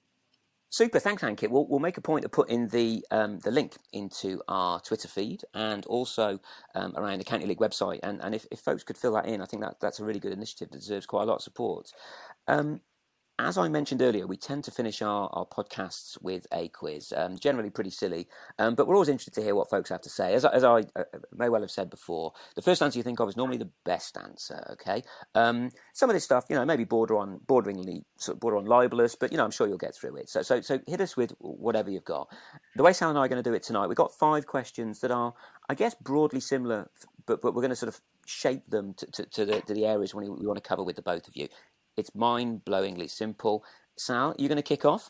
Super, thanks, Ankit. We'll we'll make a point of putting the um, the link into our Twitter feed and also um, around the County League website. And and if, if folks could fill that in, I think that that's a really good initiative that deserves quite a lot of support. Um, As I mentioned earlier, we tend to finish our, our podcasts with a quiz, um, generally pretty silly, um, but we're always interested to hear what folks have to say. As, as I uh, may well have said before, the first answer you think of is normally the best answer, okay? Um, some of this stuff, you know, maybe border on, borderingly, sort of border on libelous, but, you know, I'm sure you'll get through it. So, so, so hit us with whatever you've got. The way Sal and I are going to do it tonight, we've got five questions that are, I guess, broadly similar, but, but we're going to sort of shape them to, to, to, the, to the areas we, we want to cover with the both of you. It's mind-blowingly simple. Sal, you going to kick off?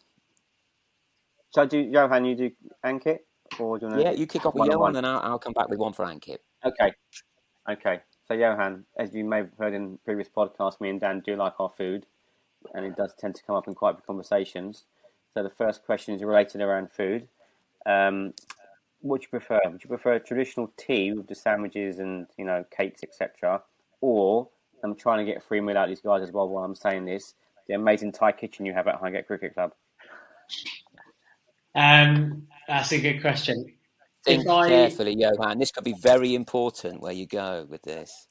Shall I do, Johan, you do Ankit? Or do you want yeah, you kick off with Johan, and I'll, I'll come back with one for Ankit. Okay. Okay. So, Johan, as you may have heard in previous podcasts, me and Dan do like our food, and it does tend to come up in quite big conversations. So the first question is related around food. Um, what do you prefer? Would you prefer traditional tea with the sandwiches and, you know, cakes, et cetera, or... I'm trying to get a free meal out of these guys as well while I'm saying this, the amazing Thai kitchen you have at Highgate Cricket Club? Um, that's a good question. Think if I... carefully, Johan. This could be very important where you go with this.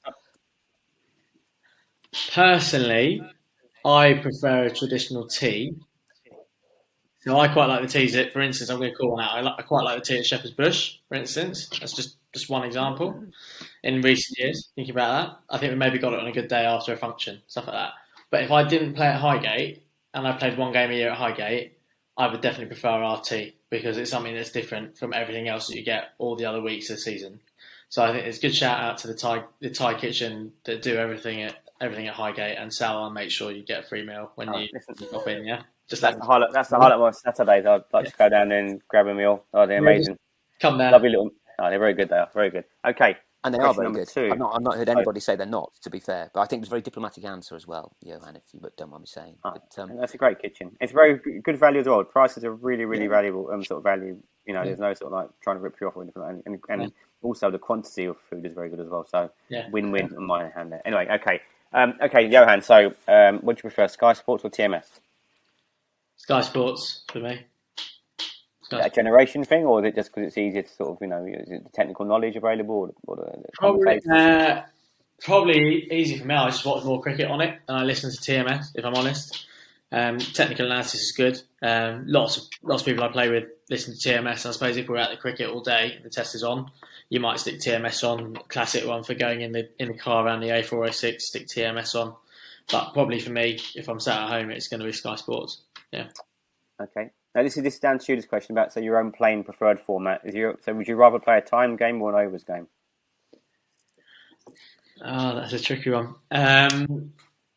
Personally, I prefer a traditional tea. So I quite like the teas that, for instance, I'm going to call one out. I, like, I quite like the tea at Shepherd's Bush, for instance. That's just, just one example. In recent years, thinking about that, I think we maybe got it on a good day after a function, stuff like that. But if I didn't play at Highgate, and I played one game a year at Highgate, I would definitely prefer our tea, because it's something that's different from everything else that you get all the other weeks of the season. So I think it's a good shout out to the Thai the Thai kitchen that do everything at everything at Highgate, and Sal, I'll make sure you get a free meal when oh, you pop in, yeah? Just that's, the highlight, that's the highlight of my Saturdays. I'd like yeah. to go down there and grab a meal. Oh, they're amazing. Come down. Lovely little... Oh, they're very good, they are. Very good. Okay. And they are very good. Two. I've not, I've not heard anybody say they're not, to be fair. But I think it's a very diplomatic answer as well, Johan, if you don't mind me saying. Oh, but, um, that's a great kitchen. It's very good value as well. Prices are really, really yeah. valuable um, sort of value. You know, yeah. there's no sort of like trying to rip you off or anything like that. And, and yeah. also the quantity of food is very good as well. So yeah. win-win on my hand there. Anyway, okay. Um, okay, Johan, so um, what do you prefer, Sky Sports or T M S? Sky Sports for me. Is that a generation thing, or is it just because it's easier to sort of, you know, is it the technical knowledge available? Or the, or the probably, uh, probably easy for me. I just watch more cricket on it, and I listen to T M S, if I'm honest. Um, technical analysis is good. Um, lots of lots of people I play with listen to T M S. And I suppose if we're at the cricket all day and the test is on, you might stick T M S on. Classic one for going in the in the car around the A four oh six, stick T M S on. But probably for me, if I'm sat at home, it's going to be Sky Sports. Yeah. Okay. Now this is this is Dan Tudor's question about so your own playing preferred format. Is your so would you rather play a time game or an overs game? Oh, that's a tricky one. Um,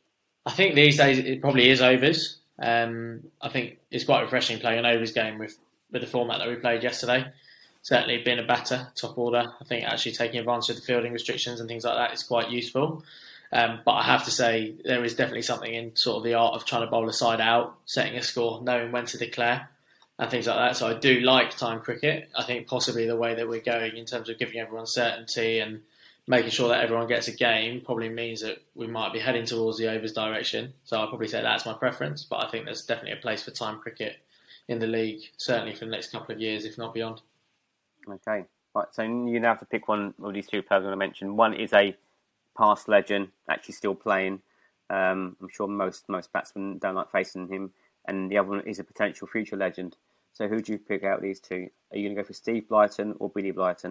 I think these days it probably is overs. Um, I think it's quite refreshing playing an overs game with, with the format that we played yesterday. Certainly being a batter, top order, I think actually taking advantage of the fielding restrictions and things like that is quite useful. Um, but I have to say there is definitely something in sort of the art of trying to bowl a side out, setting a score, knowing when to declare and things like that. So I do like time cricket. I think possibly the way that we're going in terms of giving everyone certainty and making sure that everyone gets a game probably means that we might be heading towards the overs direction. So I'll probably say that's my preference, but I think there's definitely a place for time cricket in the league, certainly for the next couple of years, if not beyond. Okay. Right, so you now have to pick one of these two players I'm going to mention. One is a past legend, actually still playing. Um, I'm sure most most batsmen don't like facing him. And the other one is a potential future legend. So who do you pick out of these two? Are you going to go for Steve Blyton or Billy Blyton?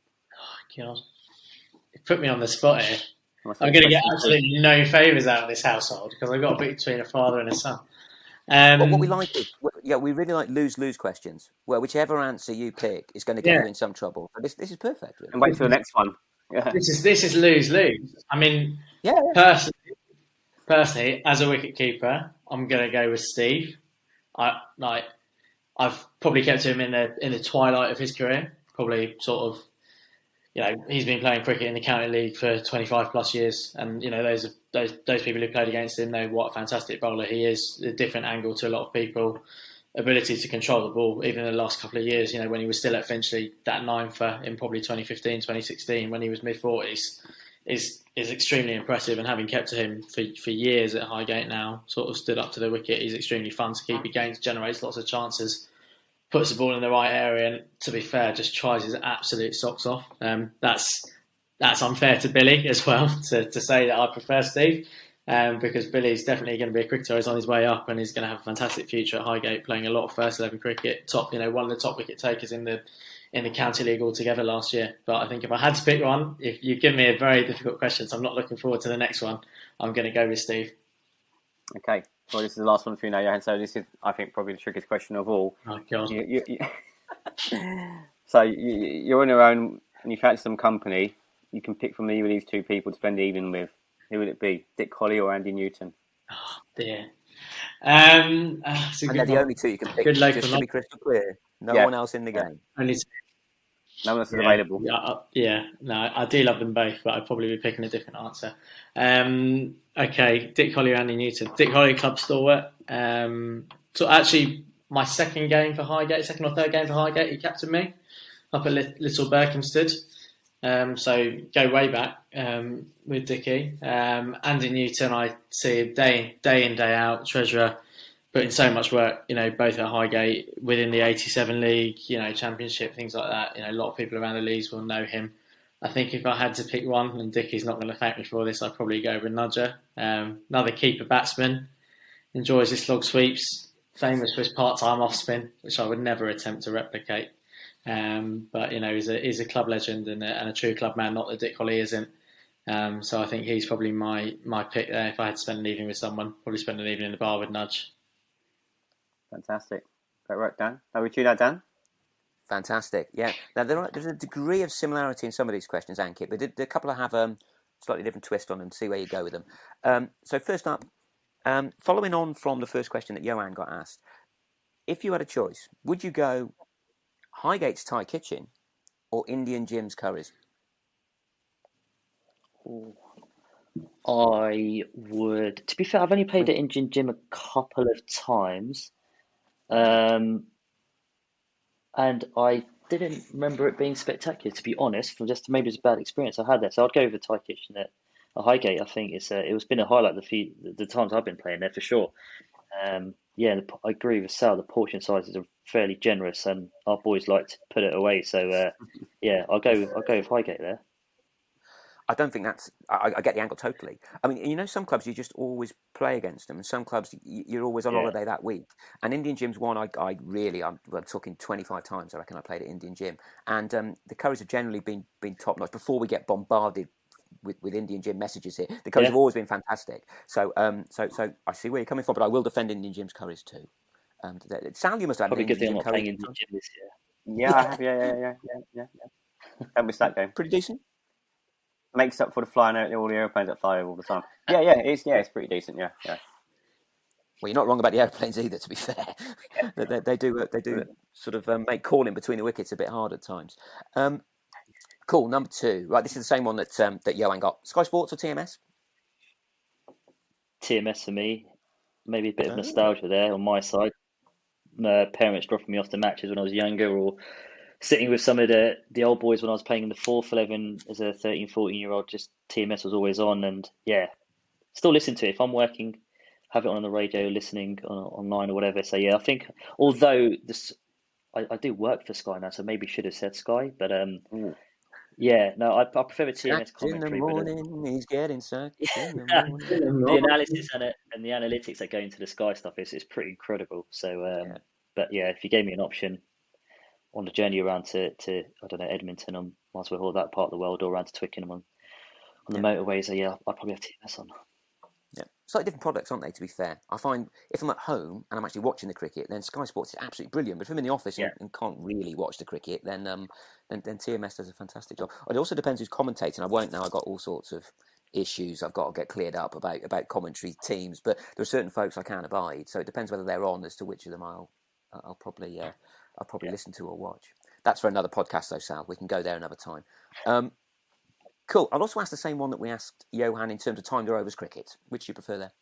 Oh, God. You put me on the spot here. I'm going to get absolutely no favours out of this household because I've got to pick between a father and a son. Um, well, what we like is, yeah, we really like lose-lose questions, where whichever answer you pick is going to get Yeah. you in some trouble. But this this is perfect. Really. And wait for the next one. Yeah. This is this is lose-lose. I mean, Yeah. personally, personally, as a wicketkeeper, I'm going to go with Steve. I like. I've probably kept him in the in the twilight of his career. Probably sort of, you know, he's been playing cricket in the county league for twenty-five plus years, and you know those those those people who played against him know what a fantastic bowler he is. A different angle to a lot of people, ability to control the ball. Even in the last couple of years, you know, when he was still at Finchley, that nine for in probably twenty fifteen, twenty sixteen, when he was mid forties, is is extremely impressive. And having kept to him for for years at Highgate now, sort of stood up to the wicket. He's extremely fun to keep against, generates lots of chances. Puts the ball in the right area, and to be fair, just tries his absolute socks off. Um, that's that's unfair to Billy as well to, to say that I prefer Steve, um, because Billy's definitely going to be a cricketer. He's on his way up, and he's going to have a fantastic future at Highgate, playing a lot of first eleven cricket. Top, you know, one of the top wicket takers in the in the county league altogether last year. But I think if I had to pick one, if you give me a very difficult question, so I'm not looking forward to the next one, I'm going to go with Steve. Okay. Well, this is the last one for you now, Johan. So this is, I think, probably the trickiest question of all. Oh, God. You, you, you... so you, you're on your own and you fancy some company. You can pick from either of these two people to spend the evening with. Who would it be? Dick Colley or Andy Newton? Oh, dear. Um, uh, and they're the one. only two you can pick, Good just to be crystal clear. No yeah. one else in the game. Only No one else is yeah. available. Yeah, uh, yeah, no, I do love them both, but I'd probably be picking a different answer. Um, okay, Dick Colley or Andy Newton. Dick Colley, club stalwart. Um, so actually, my second game for Highgate, second or third game for Highgate, he captained me up at Little Berkhamsted. Um, so go way back um, with Dickie. Um, Andy Newton, I see day day in day out, treasurer, putting so much work. You know, both at Highgate within the eighty-seven league, you know, championship, things like that. You know, a lot of people around the leagues will know him. I think if I had to pick one, and Dickie's not going to thank me for this, I'd probably go with Nudger. Um, another keeper batsman. Enjoys his slog sweeps, famous for his part-time off-spin, which I would never attempt to replicate. Um, but, you know, he's a, he's a club legend and a, and a true club man, not that Dick Colley isn't. Um, so I think he's probably my my pick there. If I had to spend an evening with someone, probably spend an evening in the bar with Nudge. Fantastic. Great work, Dan. How would you know, Dan? Fantastic. Yeah. Now, there are, there's a degree of similarity in some of these questions, Ankit, but a couple have a um, slightly different twist on them. See where you go with them. Um, so first up, Um, following on from the first question that Johan got asked, if you had a choice, would you go Highgate's Thai Kitchen or Indian Jim's Curries? Ooh. I would. To be fair, I've only played at Indian Gym a couple of times, um, and I didn't remember it being spectacular. To be honest, from just maybe it's a bad experience I had there. So I'd go with the Thai Kitchen at, at Highgate. I think it's a, it's been a highlight the few the times I've been playing there for sure. Um, yeah, the, I agree with Sal. The portion sizes are fairly generous, and our boys like to put it away. So uh, yeah, I'll go. I'll go with Highgate there. I don't think that's. I, I get the angle totally. I mean, you know, some clubs you just always play against them, and some clubs you're always on yeah. holiday that week. And Indian Gym's one I, I really. I'm, I'm talking twenty-five times. I reckon I played at Indian Gym, and um, the Curries have generally been been top notch. Before we get bombarded with, with Indian Jim messages here. The curries Yeah. have always been fantastic. So um, so so I see where you're coming from, but I will defend Indian Jim's curries too. Um, Sal, you must have had Probably an a good Indian thing I'm Jim not playing curry. Indian Gym this year. Yeah, I have. Yeah, yeah, yeah, yeah, yeah. yeah. Don't miss that game. Pretty decent. Makes up for the flying out all the airplanes that fly over all the time. Yeah, yeah, it's yeah, it's pretty decent. Yeah, yeah. Well, you're not wrong about the airplanes either. To be fair, they, they, they do they do sort of um, make calling between the wickets a bit hard at times. Um, cool. Number two, right? This is the same one that um, that Johan got. Sky Sports or T M S? T M S for me. Maybe a bit of Oh. nostalgia there on my side. My parents dropping me off to matches when I was younger, or sitting with some of the, the old boys when I was playing in the fourth eleven as a thirteen, fourteen year old. Just T M S was always on, and yeah, still listen to it. If I'm working, have it on the radio, listening on, online or whatever. So yeah, I think although this, I, I do work for Sky now, so maybe should have said Sky, but um, Ooh. yeah, no, I, I prefer a T M S Sacked in the commentary. but, uh, morning, he's getting sacked in the the morning. analysis and, it, and the analytics that go into the Sky stuff is, is pretty incredible. So, um, Yeah. but yeah, if you gave me an option on the journey around to, to I don't know, Edmonton or Marswell Hall, that part of the world, or around to Twickenham on, on the Yeah. motorways, so yeah, I'd probably have T M S on. Yeah, slightly different products, aren't they? To be fair, I find if I'm at home and I'm actually watching the cricket, then Sky Sports is absolutely brilliant. But if I'm in the office Yeah. and, and can't really watch the cricket, then um, then, then T M S does a fantastic job. It also depends who's commentating. I won't now. I've got all sorts of issues I've got to get cleared up about about commentary teams, but there are certain folks I can't abide. So it depends whether they're on as to which of them I'll I'll probably uh, I'll probably Yeah. listen to or watch. That's for another podcast, though, Sal. We can go there another time. Um, cool. I'll also ask the same one that we asked Johan in terms of timed or overs cricket. Which do you prefer there?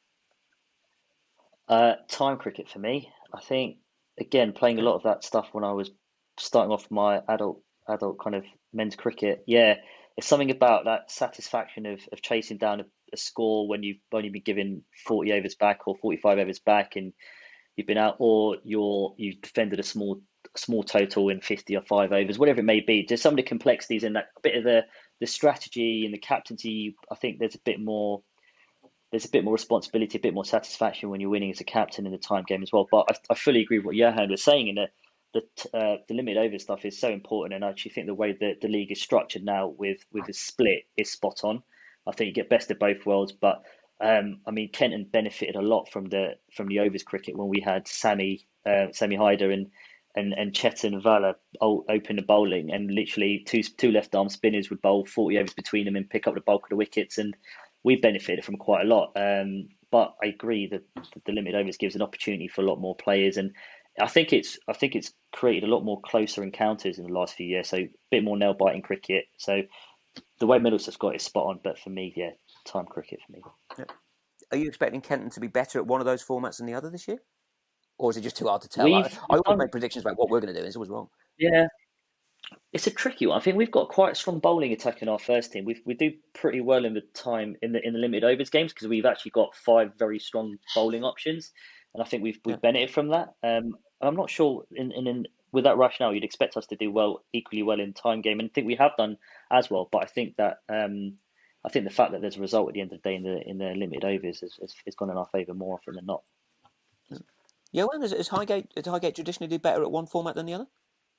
Uh, time cricket for me. I think again playing a lot of that stuff when I was starting off my adult adult kind of men's cricket. Yeah, it's something about that satisfaction of, of chasing down a, a score when you've only been given forty overs back or forty-five overs back, and you've been out, or you're you've defended a small small total in fifty or five overs, whatever it may be. There's some of the complexities in that bit of the the strategy and the captaincy. I think there's a bit more. There's a bit more responsibility, a bit more satisfaction when you're winning as a captain in the time game as well. But I, I fully agree with what Johan was saying, in that the uh, the limit over stuff is so important. And I actually think the way that the league is structured now with with the split is spot on. I think you get best of both worlds. But um, I mean, Kenton benefited a lot from the from the overs cricket when we had Sammy uh, Sammy Hyder and and and Chetan Vala open the bowling, and literally two two left arm spinners would bowl forty overs between them and pick up the bulk of the wickets, and we benefited from quite a lot. Um, but I agree that the limit overs gives an opportunity for a lot more players, and I think it's I think it's created a lot more closer encounters in the last few years. So a bit more nail biting cricket. So the way Middlesex got it is spot on. But for me, yeah, time cricket for me. Yeah. Are you expecting Kenton to be better at one of those formats than the other this year, or is it just too hard to tell? I, I always done, make predictions about what we're going to do, and it's always wrong. Yeah. It's a tricky one. I think we've got quite a strong bowling attack in our first team. We we do pretty well in the time in the in the limited overs games because we've actually got five very strong bowling options, and I think we've we've Yeah. benefited from that. Um, I'm not sure in, in in with that rationale you'd expect us to do well equally well in time game, and I think we have done as well. But I think that um, I think the fact that there's a result at the end of the day in the in the limited overs has, has, has gone in our favour more often than not. Yeah, well, is, is Highgate does Highgate traditionally do better at one format than the other?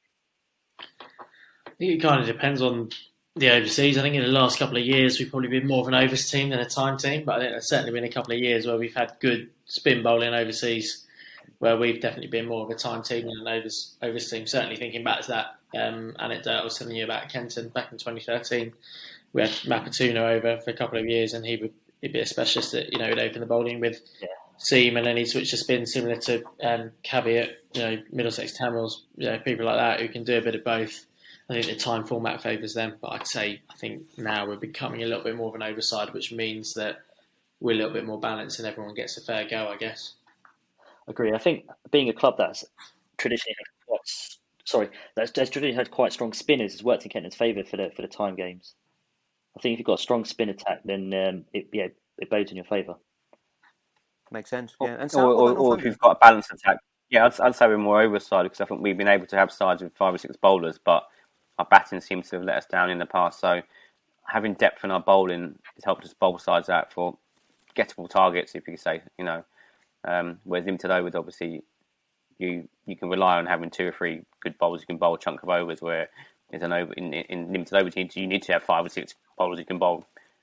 I think it kind of depends on the overseas. I think in the last couple of years we've probably been more of an overs team than a time team, but I think there's certainly been a couple of years where we've had good spin bowling overseas, where we've definitely been more of a time team than an overs overs team. Certainly thinking back to that um, anecdote I was telling you about Kenton back in twenty thirteen, we had Mapatuna over for a couple of years, and he would he'd be a specialist that you know would open the bowling with Yeah. seam, and then he'd switch to spin, similar to um, Caveat, you know, Middlesex Tamils, you know, people like that who can do a bit of both. I think the time format favours them, but I'd say I think now we're becoming a little bit more of an overside, which means that we're a little bit more balanced and everyone gets a fair go, I guess. Agree. I think being a club that's traditionally had quite sorry that's, that's traditionally had quite strong spinners has worked in Kenton's favour for the for the time games. I think if you've got a strong spin attack, then um, it yeah it bodes in your favour. Makes sense. Or, Yeah, and or, Sam, what or, about or if Northampton? you've got a balanced attack, yeah, I'd, I'd say we're more overside because I think we've been able to have sides with five or six bowlers, but our batting seems to have let us down in the past. So having depth in our bowling has helped us bowl sides out for gettable targets, if you could say, you know. Um, whereas limited overs, obviously, you you can rely on having two or three good bowlers. You can bowl a chunk of overs. Where there's an over in, in limited over teams, you need to have five or six bowlers you can bowl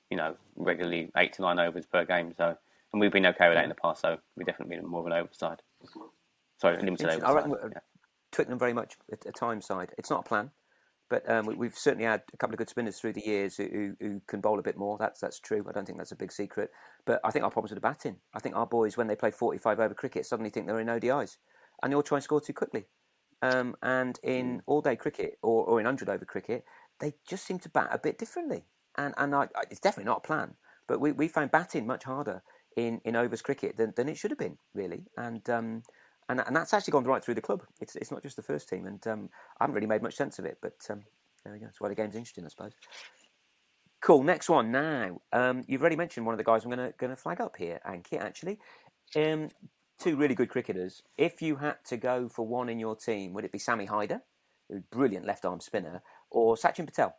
you know, regularly eight to nine overs per game. So, and we've been okay with that in the past. So we've definitely been more of an over side. Sorry, limited over I reckon side. Yeah. Twickenham very much a, a time side. It's not a plan, but um, we, we've certainly had a couple of good spinners through the years who, who, who can bowl a bit more. That's that's true. I don't think that's a big secret. But I think our problems with the batting. I think our boys, when they play forty-five over cricket, suddenly think they're in O D Is, and they all try and score too quickly. Um, and in all-day cricket or, or in hundred over cricket, they just seem to bat a bit differently. And and I, I, it's definitely not a plan. But we, we found batting much harder in, in overs cricket than, than it should have been, really. And um, and and that's actually gone right through the club. It's it's not just the first team. And um, I haven't really made much sense of it. But um, there we go. That's why the game's interesting, I suppose. Cool. Next one now. Um, you've already mentioned one of the guys I'm going to going to flag up here, Anki, actually. Um, two really good cricketers. If you had to go for one in your team, would it be Sammy Hyder, who's a brilliant left-arm spinner, or Sachin Patel?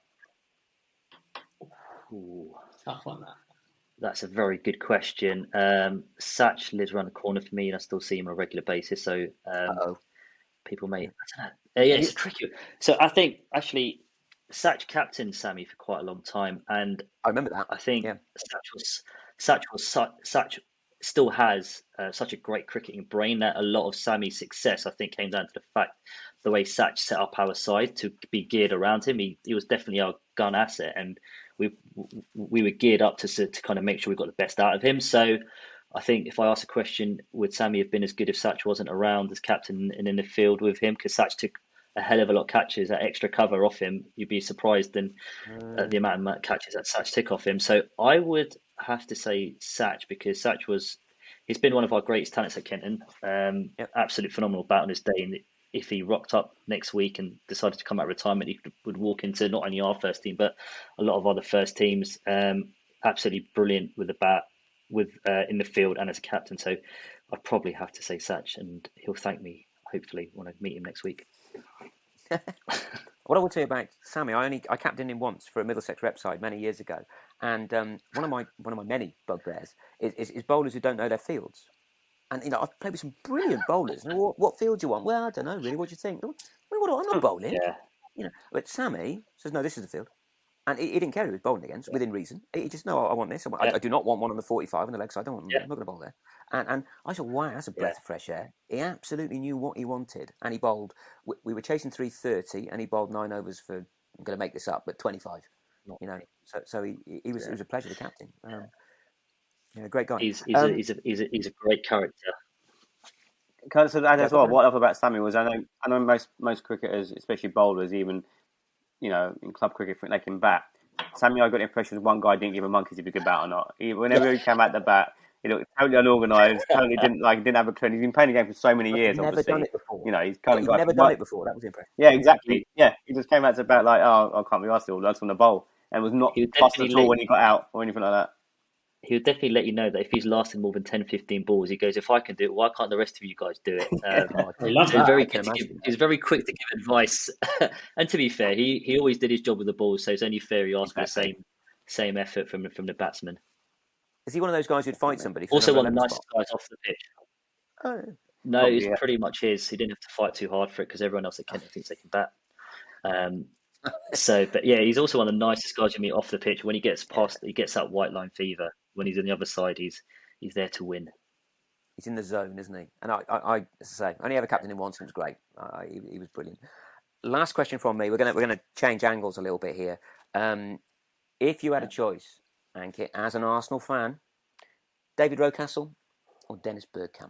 Ooh, Tough one, that. that's a very good question. Um, Sach lives around the corner for me, and I still see him on a regular basis. So um, people may, I don't know. Uh, yeah, it's tricky. So I think actually, Sach captained Sammy for quite a long time, and I remember that. I think yeah. Sach was Sach was Sach still has uh, such a great cricketing brain that a lot of Sammy's success, I think, came down to the fact the way Sach set up our side to be geared around him. He he was definitely our gun asset, and we we were geared up to to kind of make sure we got the best out of him. So I think if I ask a question, would Sammy have been as good if Sach wasn't around as captain and in the field with him? Because Sach took a hell of a lot of catches, that extra cover off him. You'd be surprised in mm. uh, the amount of catches that Sach took off him. So I would have to say Sach, because Sach was, he's been one of our greatest talents at Kenton. Um, yep. Absolute phenomenal bat on his day. And if he rocked up next week and decided to come out of retirement, he would walk into not only our first team, but a lot of other first teams. Um, absolutely brilliant with the bat, with uh, in the field and as a captain. So I'd probably have to say Sach, and he'll thank me, hopefully, when I meet him next week. What I will tell you about Sammy, I only I captained him once for a Middlesex rep side many years ago, and um, one of my one of my many bugbears is, is, is bowlers who don't know their fields. And you know, I've played with some brilliant bowlers. And what, what field do you want? Well, I don't know really. What do you think? Well, what, I'm not bowling. Yeah. You know, but Sammy says no. This is the field, and he, he didn't care who he was bowling against, within reason. He just no, I, I want this. I, want, yeah. I, I do not want one on the forty-five on the leg side. I don't want. Yeah. I'm not going to bowl there. And and I thought, wow, that's a breath yeah. of fresh air. He absolutely knew what he wanted, and he bowled. We, we were chasing three thirty, and he bowled nine overs for. I'm going to make this up, but twenty-five. You know, so so he he was yeah. it was a pleasure to captain. Um, yeah, great guy. He's he's, um, a, he's a he's a he's a great character. Can I say that as well? What I love about Sammy was I know I know most most cricketers, especially bowlers, even you know in club cricket, think they can bat. Sammy, I got the impression was one guy didn't give a monkey's if he could bat or not. He, whenever he came out the bat, he looked totally unorganised. Totally didn't like didn't have a clue. He's been playing the game for so many years. He's never obviously. done it before. You know, he's kind he's of got never done it before. That was the impression. Yeah, exactly. Yeah, he just came out to bat like, oh, I can't be asked all. I just want to bowl, and was not fussed at all when he got out or anything like that. He would definitely let you know that if he's lasting more than ten, fifteen balls, he goes, if I can do it, why can't the rest of you guys do it? Um, I love so that. Very quick to give, he was very quick to give advice. And to be fair, he, he always did his job with the balls, so it's only fair he asked exactly. for the same same effort from, from the batsman. Is he one of those guys who'd fight somebody? For also one of the nicest spot? guys off the pitch. Oh, no, probably, it's yeah. pretty much his. He didn't have to fight too hard for it because everyone else at Kent thinks they can bat. Um, so, but yeah, he's also one of the nicest guys you meet off the pitch. When he gets past, he gets that white line fever. When he's on the other side, he's he's there to win. He's in the zone, isn't he? And I, I, I as I say, I only ever captained him once, and it was great. Uh, he, he was brilliant. Last question from me. We're gonna we're gonna change angles a little bit here. Um, if you had a choice, Ankit, as an Arsenal fan, David Rocastle or Dennis Bergkamp?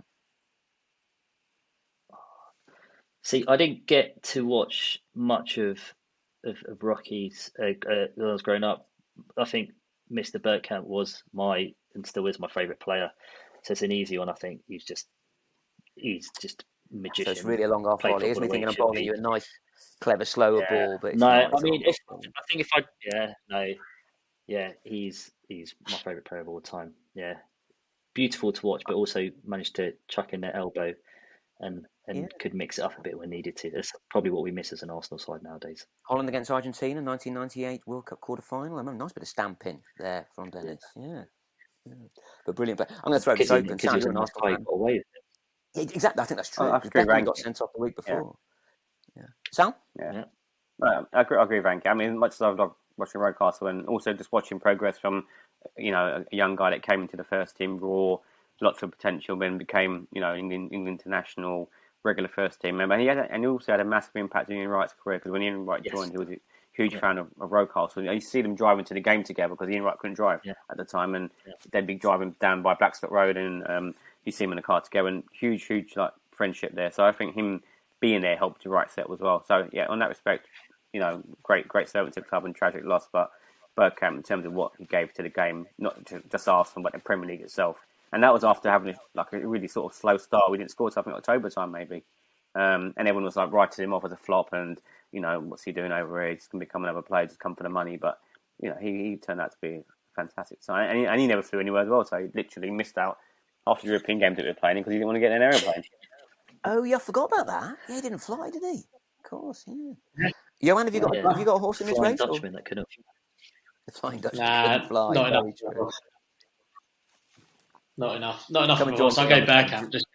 See, I didn't get to watch much of of, of Rocky's uh, uh, when I was growing up. I think Mister Bergkamp was my and still is my favourite player. So it's an easy one. I think he's just he's just a magician. So it's really a long off volley, isn't he? Thinking I'm bowling you a nice, clever, slower yeah. ball, but it's no. not, it's I mean, if, I think if I yeah no yeah he's he's my favourite player of all time. Yeah, beautiful to watch, but also managed to chuck in their elbow and. And yeah. could mix it up a bit when needed to. That's probably what we miss as an Arsenal side nowadays. Holland against Argentina, nineteen ninety-eight World Cup quarter final. I remember a nice bit of stamping there from Dennis. Yeah, yeah. But brilliant. But I'm going to throw this open. Because he was an Arsenal fan. Away. Yeah, exactly. I think that's true. Oh, that's Beckham got sent off the week before. Yeah. yeah. Sal? Yeah. yeah. No, I agree. I agree with Ranky. I mean, as much as I've loved watching Rocastle, and also just watching progress from, you know, a young guy that came into the first team, raw, lots of potential, then became, you know, England, England international, regular first team member. And he had, a, and he also had a massive impact in Ian Wright's career, because when Ian Wright yes. joined, he was a huge yeah. fan of, of Rocastle. You see them driving to the game together, because Ian Wright couldn't drive yeah. at the time, and yeah. they'd be driving down by Blackstock Road, and um, you see them in the car together, and huge, huge like friendship there. So I think him being there helped to right settle as well. So yeah, on that respect, you know, great, great service to the club and tragic loss, but Bergkamp, in terms of what he gave to the game, not just Arsenal, but the Premier League itself. And that was after having a, like a really sort of slow start. We didn't score something in October time, maybe. Um, and everyone was like writing him off as a flop, and, you know, what's he doing over here? He's going to become another player, just come for the money. But, you know, he, he turned out to be a fantastic sign. And he, and he never flew anywhere as well, so he literally missed out half the European games that we were playing because he didn't want to get in an aeroplane. Oh, yeah, I forgot about that. Yeah, he didn't fly, did he? Of course, yeah. yeah. Johan, have you got yeah. have you got a horse in this race? Dutchman that couldn't. The Flying Dutchman nah, couldn't fly. Not enough. Not enough. Not enough of a horse. I'll go Bergkamp. Just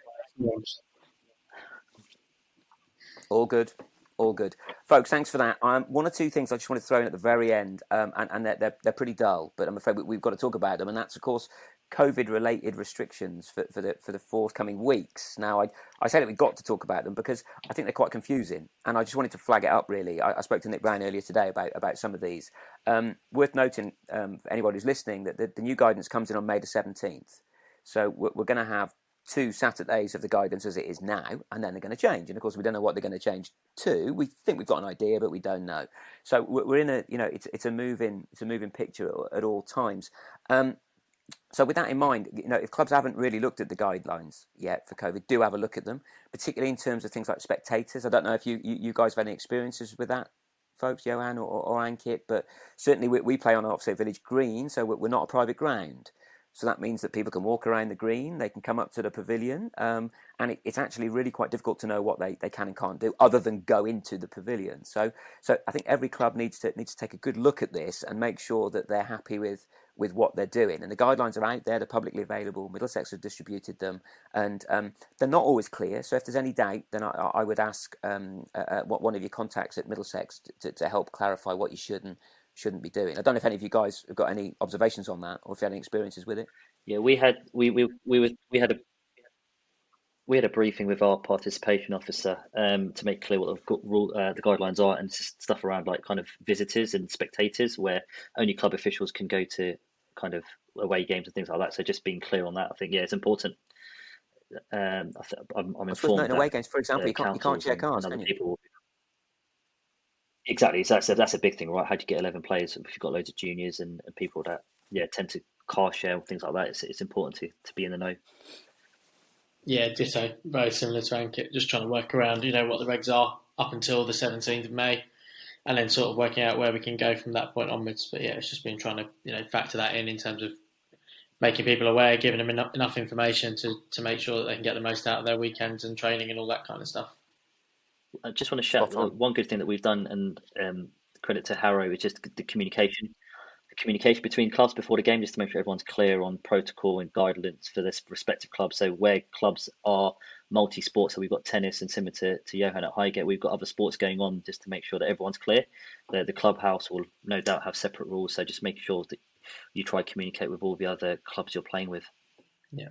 all good. All good. Folks, thanks for that. Um, one or two things I just want to throw in at the very end, um, and, and they're, they're, they're pretty dull, but I'm afraid we, we've got to talk about them, and that's, of course, COVID-related restrictions for, for the for the forthcoming weeks. Now, I, I say that we've got to talk about them because I think they're quite confusing, and I just wanted to flag it up, really. I, I spoke to Nick Brown earlier today about, about some of these. Um, worth noting, um, for anybody who's listening, that the, the new guidance comes in on May the seventeenth. So we're, we're going to have two Saturdays of the guidance as it is now, and then they're going to change. And of course, we don't know what they're going to change to. We think we've got an idea, but we don't know. So we're in a, you know, it's it's a moving, it's a moving picture at, at all times. Um, so with that in mind, you know, if clubs haven't really looked at the guidelines yet for COVID, do have a look at them, particularly in terms of things like spectators. I don't know if you you, you guys have any experiences with that, folks, Johan or, or Ankit, but certainly we, we play on Oxford Village Green, so we're not a private ground. So that means that people can walk around the green, they can come up to the pavilion, um, and it, it's actually really quite difficult to know what they, they can and can't do other than go into the pavilion. So so I think every club needs to needs to take a good look at this and make sure that they're happy with, with what they're doing. And the guidelines are out there, they're publicly available, Middlesex have distributed them, and um, they're not always clear. So if there's any doubt, then I, I would ask um, uh, one of your contacts at Middlesex to, to help clarify what you should and shouldn't be doing. I don't know if any of you guys have got any observations on that, or if you had any experiences with it. Yeah, we had we we we were we had a we had a briefing with our participation officer um, to make clear what the rule uh, the guidelines are, and stuff around like kind of visitors and spectators, where only club officials can go to kind of away games and things like that. So just being clear on that, I think yeah, it's important. Um, I th- I'm, I'm informed that away games, for example, you can't you can't share cars, can you? People, Exactly, so that's a, that's a big thing, right? How do you get eleven players if you've got loads of juniors and, and people that yeah tend to car share and things like that? It's it's important to, to be in the know. Yeah, ditto. Very similar to Ankit. Just trying to work around, you know, what the regs are up until the seventeenth of May, and then sort of working out where we can go from that point onwards. But yeah, it's just been trying to you know factor that in in terms of making people aware, giving them enough, enough information to to make sure that they can get the most out of their weekends and training and all that kind of stuff. I just want to shout uh, one good thing that we've done, and um, credit to Harrow, is just the communication, the communication between clubs before the game, just to make sure everyone's clear on protocol and guidelines for this respective club. So where clubs are multi-sport, so we've got tennis, and similar to, to Johan at Highgate, we've got other sports going on, just to make sure that everyone's clear. The, the clubhouse will no doubt have separate rules, so just make sure that you try to communicate with all the other clubs you're playing with. Yeah.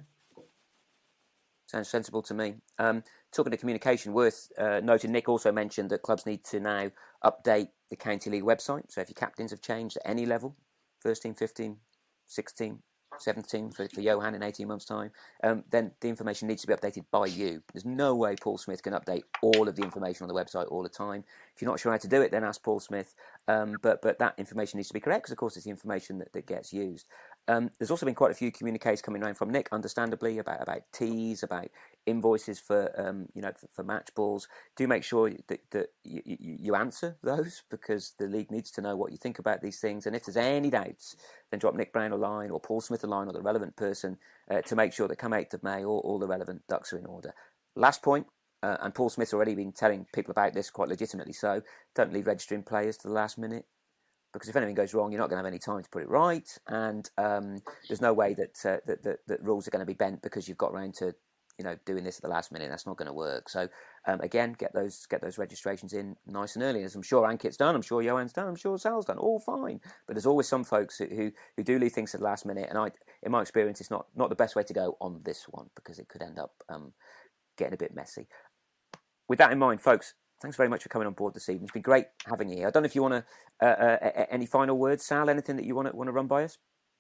Sounds sensible to me. Um, talking to communication, worth uh, noting, Nick also mentioned that clubs need to now update the County League website. So if your captains have changed at any level, first team, fifteen, sixteen, seventeen for, for Johan in eighteen months' time, um, then the information needs to be updated by you. There's no way Paul Smith can update all of the information on the website all the time. If you're not sure how to do it, then ask Paul Smith. Um, but but that information needs to be correct, because of course it's the information that, that gets used. Um, there's also been quite a few communiques coming around from Nick, understandably, about about teas, about invoices for um, you know for, for match balls. Do make sure that, that you, you, you answer those, because the league needs to know what you think about these things. And if there's any doubts, then drop Nick Brown a line, or Paul Smith a line, or the relevant person uh, to make sure that come eighth of May, all, all the relevant ducks are in order. Last point, uh, and Paul Smith's already been telling people about this quite legitimately so, don't leave registering players to the last minute. Because if anything goes wrong, you're not going to have any time to put it right, and um, there's no way that, uh, that, that that rules are going to be bent because you've got round to, you know, doing this at the last minute. That's not going to work. So um, again, get those get those registrations in nice and early. As I'm sure Ankit's done, I'm sure Johan's done, I'm sure Sal's done. All fine. But there's always some folks who, who who do leave things at the last minute, and I, in my experience, it's not not the best way to go on this one because it could end up um, getting a bit messy. With that in mind, folks, thanks very much for coming on board this evening. It's been great having you here. I don't know if you want to uh, uh, any final words, Sal. Anything that you want to want to run by us?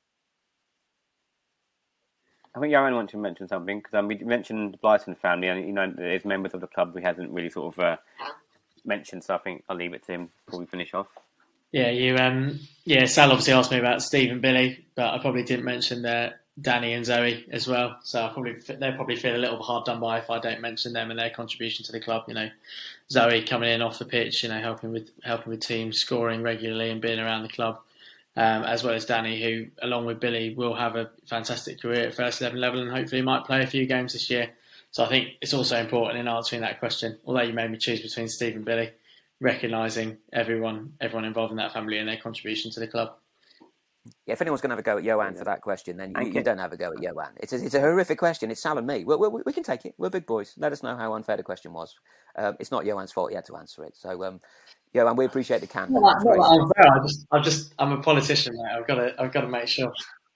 I think Johan wanted to mention something because um, we mentioned the Blyton family, and you know, there's members of the club we hasn't really sort of uh, mentioned. So I think I'll leave it to him before we finish off. Yeah, you. Um, yeah, Sal obviously asked me about Steve and Billy, but I probably didn't mention uh, Danny and Zoe as well. So I probably they'll probably feel a little hard done by if I don't mention them and their contribution to the club. You know, Zoe coming in off the pitch, you know, helping with helping with teams, scoring regularly and being around the club. Um, as well as Danny, who, along with Billy, will have a fantastic career at first eleven level and hopefully might play a few games this year. So I think it's also important in answering that question, although you made me choose between Steve and Billy, recognising everyone everyone involved in that family and their contribution to the club. Yeah, if anyone's going to have a go at Johan for that question, then you, you don't have a go at Johan. It's a, it's a horrific question. It's Sal and me. We, we, we can take it. We're big boys. Let us know how unfair the question was. Um, it's not Johan's fault he had to answer it. So, um, Johan, we appreciate the candor. No, no, no, unfair. I just, I just, I'm a politician, mate. I've got to, I've got to make sure.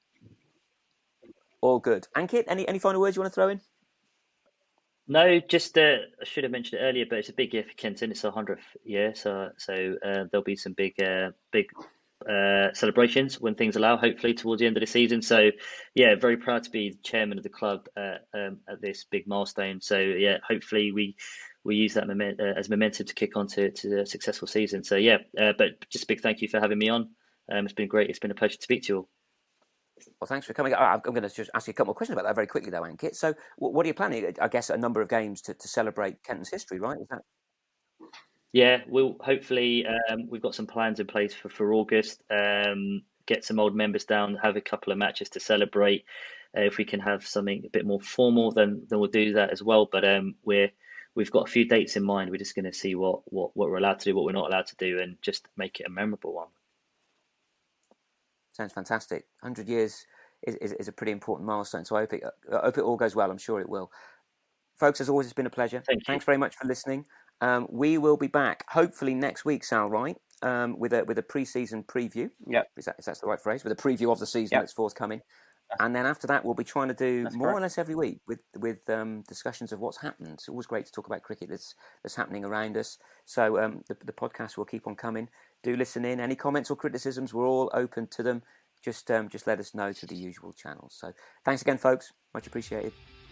All good. Ankit, any any final words you want to throw in? No, just uh, I should have mentioned it earlier, but it's a big year for Kenton. It's our hundredth year, so so uh, there'll be some big, uh, big. Uh, celebrations when things allow, hopefully towards the end of the season. So yeah, very proud to be chairman of the club uh, um, at this big milestone. So yeah, hopefully we we use that moment, uh, as momentum to kick on to, to a successful season. So yeah, uh, but just a big thank you for having me on. Um, it's been great. It's been a pleasure to speak to you all. Well, thanks for coming. I'm going to just ask you a couple more questions about that very quickly though, Ankit. So what are you planning? I guess a number of games to, to celebrate Kenton's history, right? Is that... Yeah, we'll hopefully um, we've got some plans in place for, for August. Um, get some old members down, have a couple of matches to celebrate. Uh, if we can have something a bit more formal, then then we'll do that as well. But um, we're we've got a few dates in mind. We're just going to see what, what, what we're allowed to do, what we're not allowed to do, and just make it a memorable one. Sounds fantastic. one hundred years is, is, is a pretty important milestone. So I hope it I hope it all goes well. I'm sure it will. Folks, as always, it's been a pleasure. Thank you. Thanks very much for listening. Um, we will be back hopefully next week, Sal, right? Um, with a with a pre-season preview. Yeah, is that is that the right phrase? With a preview of the season yep. that's forthcoming, and then after that, we'll be trying to do that's more correct. or less every week with with um, discussions of what's happened. It's always great to talk about cricket that's that's happening around us. So um, the the podcast will keep on coming. Do listen in. Any comments or criticisms, we're all open to them. Just um, just let us know to the usual channels. So thanks again, folks. Much appreciated.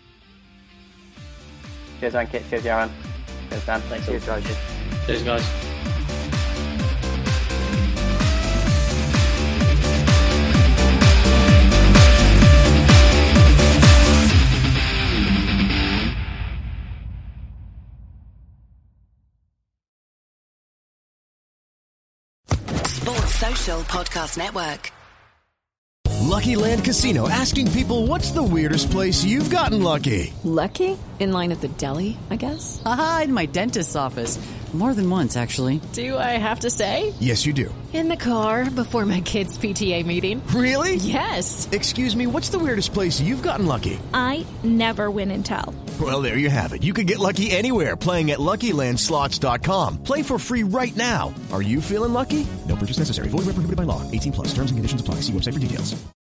Cheers, Ankit. Cheers, Johan. Cheers, Dan. Thanks. Cheers, guys. Cheers, guys. Sports Social Podcast Network. Lucky Land Casino, asking people, what's the weirdest place you've gotten lucky? Lucky? In line at the deli, I guess? Aha, in my dentist's office. More than once, actually. Do I have to say? Yes, you do. In the car before my kids' P T A meeting. Really? Yes. Excuse me, what's the weirdest place you've gotten lucky? I never win and tell. Well, there you have it. You can get lucky anywhere, playing at Lucky Land Slots dot com. Play for free right now. Are you feeling lucky? No purchase necessary. Void where prohibited by law. eighteen plus. Terms and conditions apply. See website for details.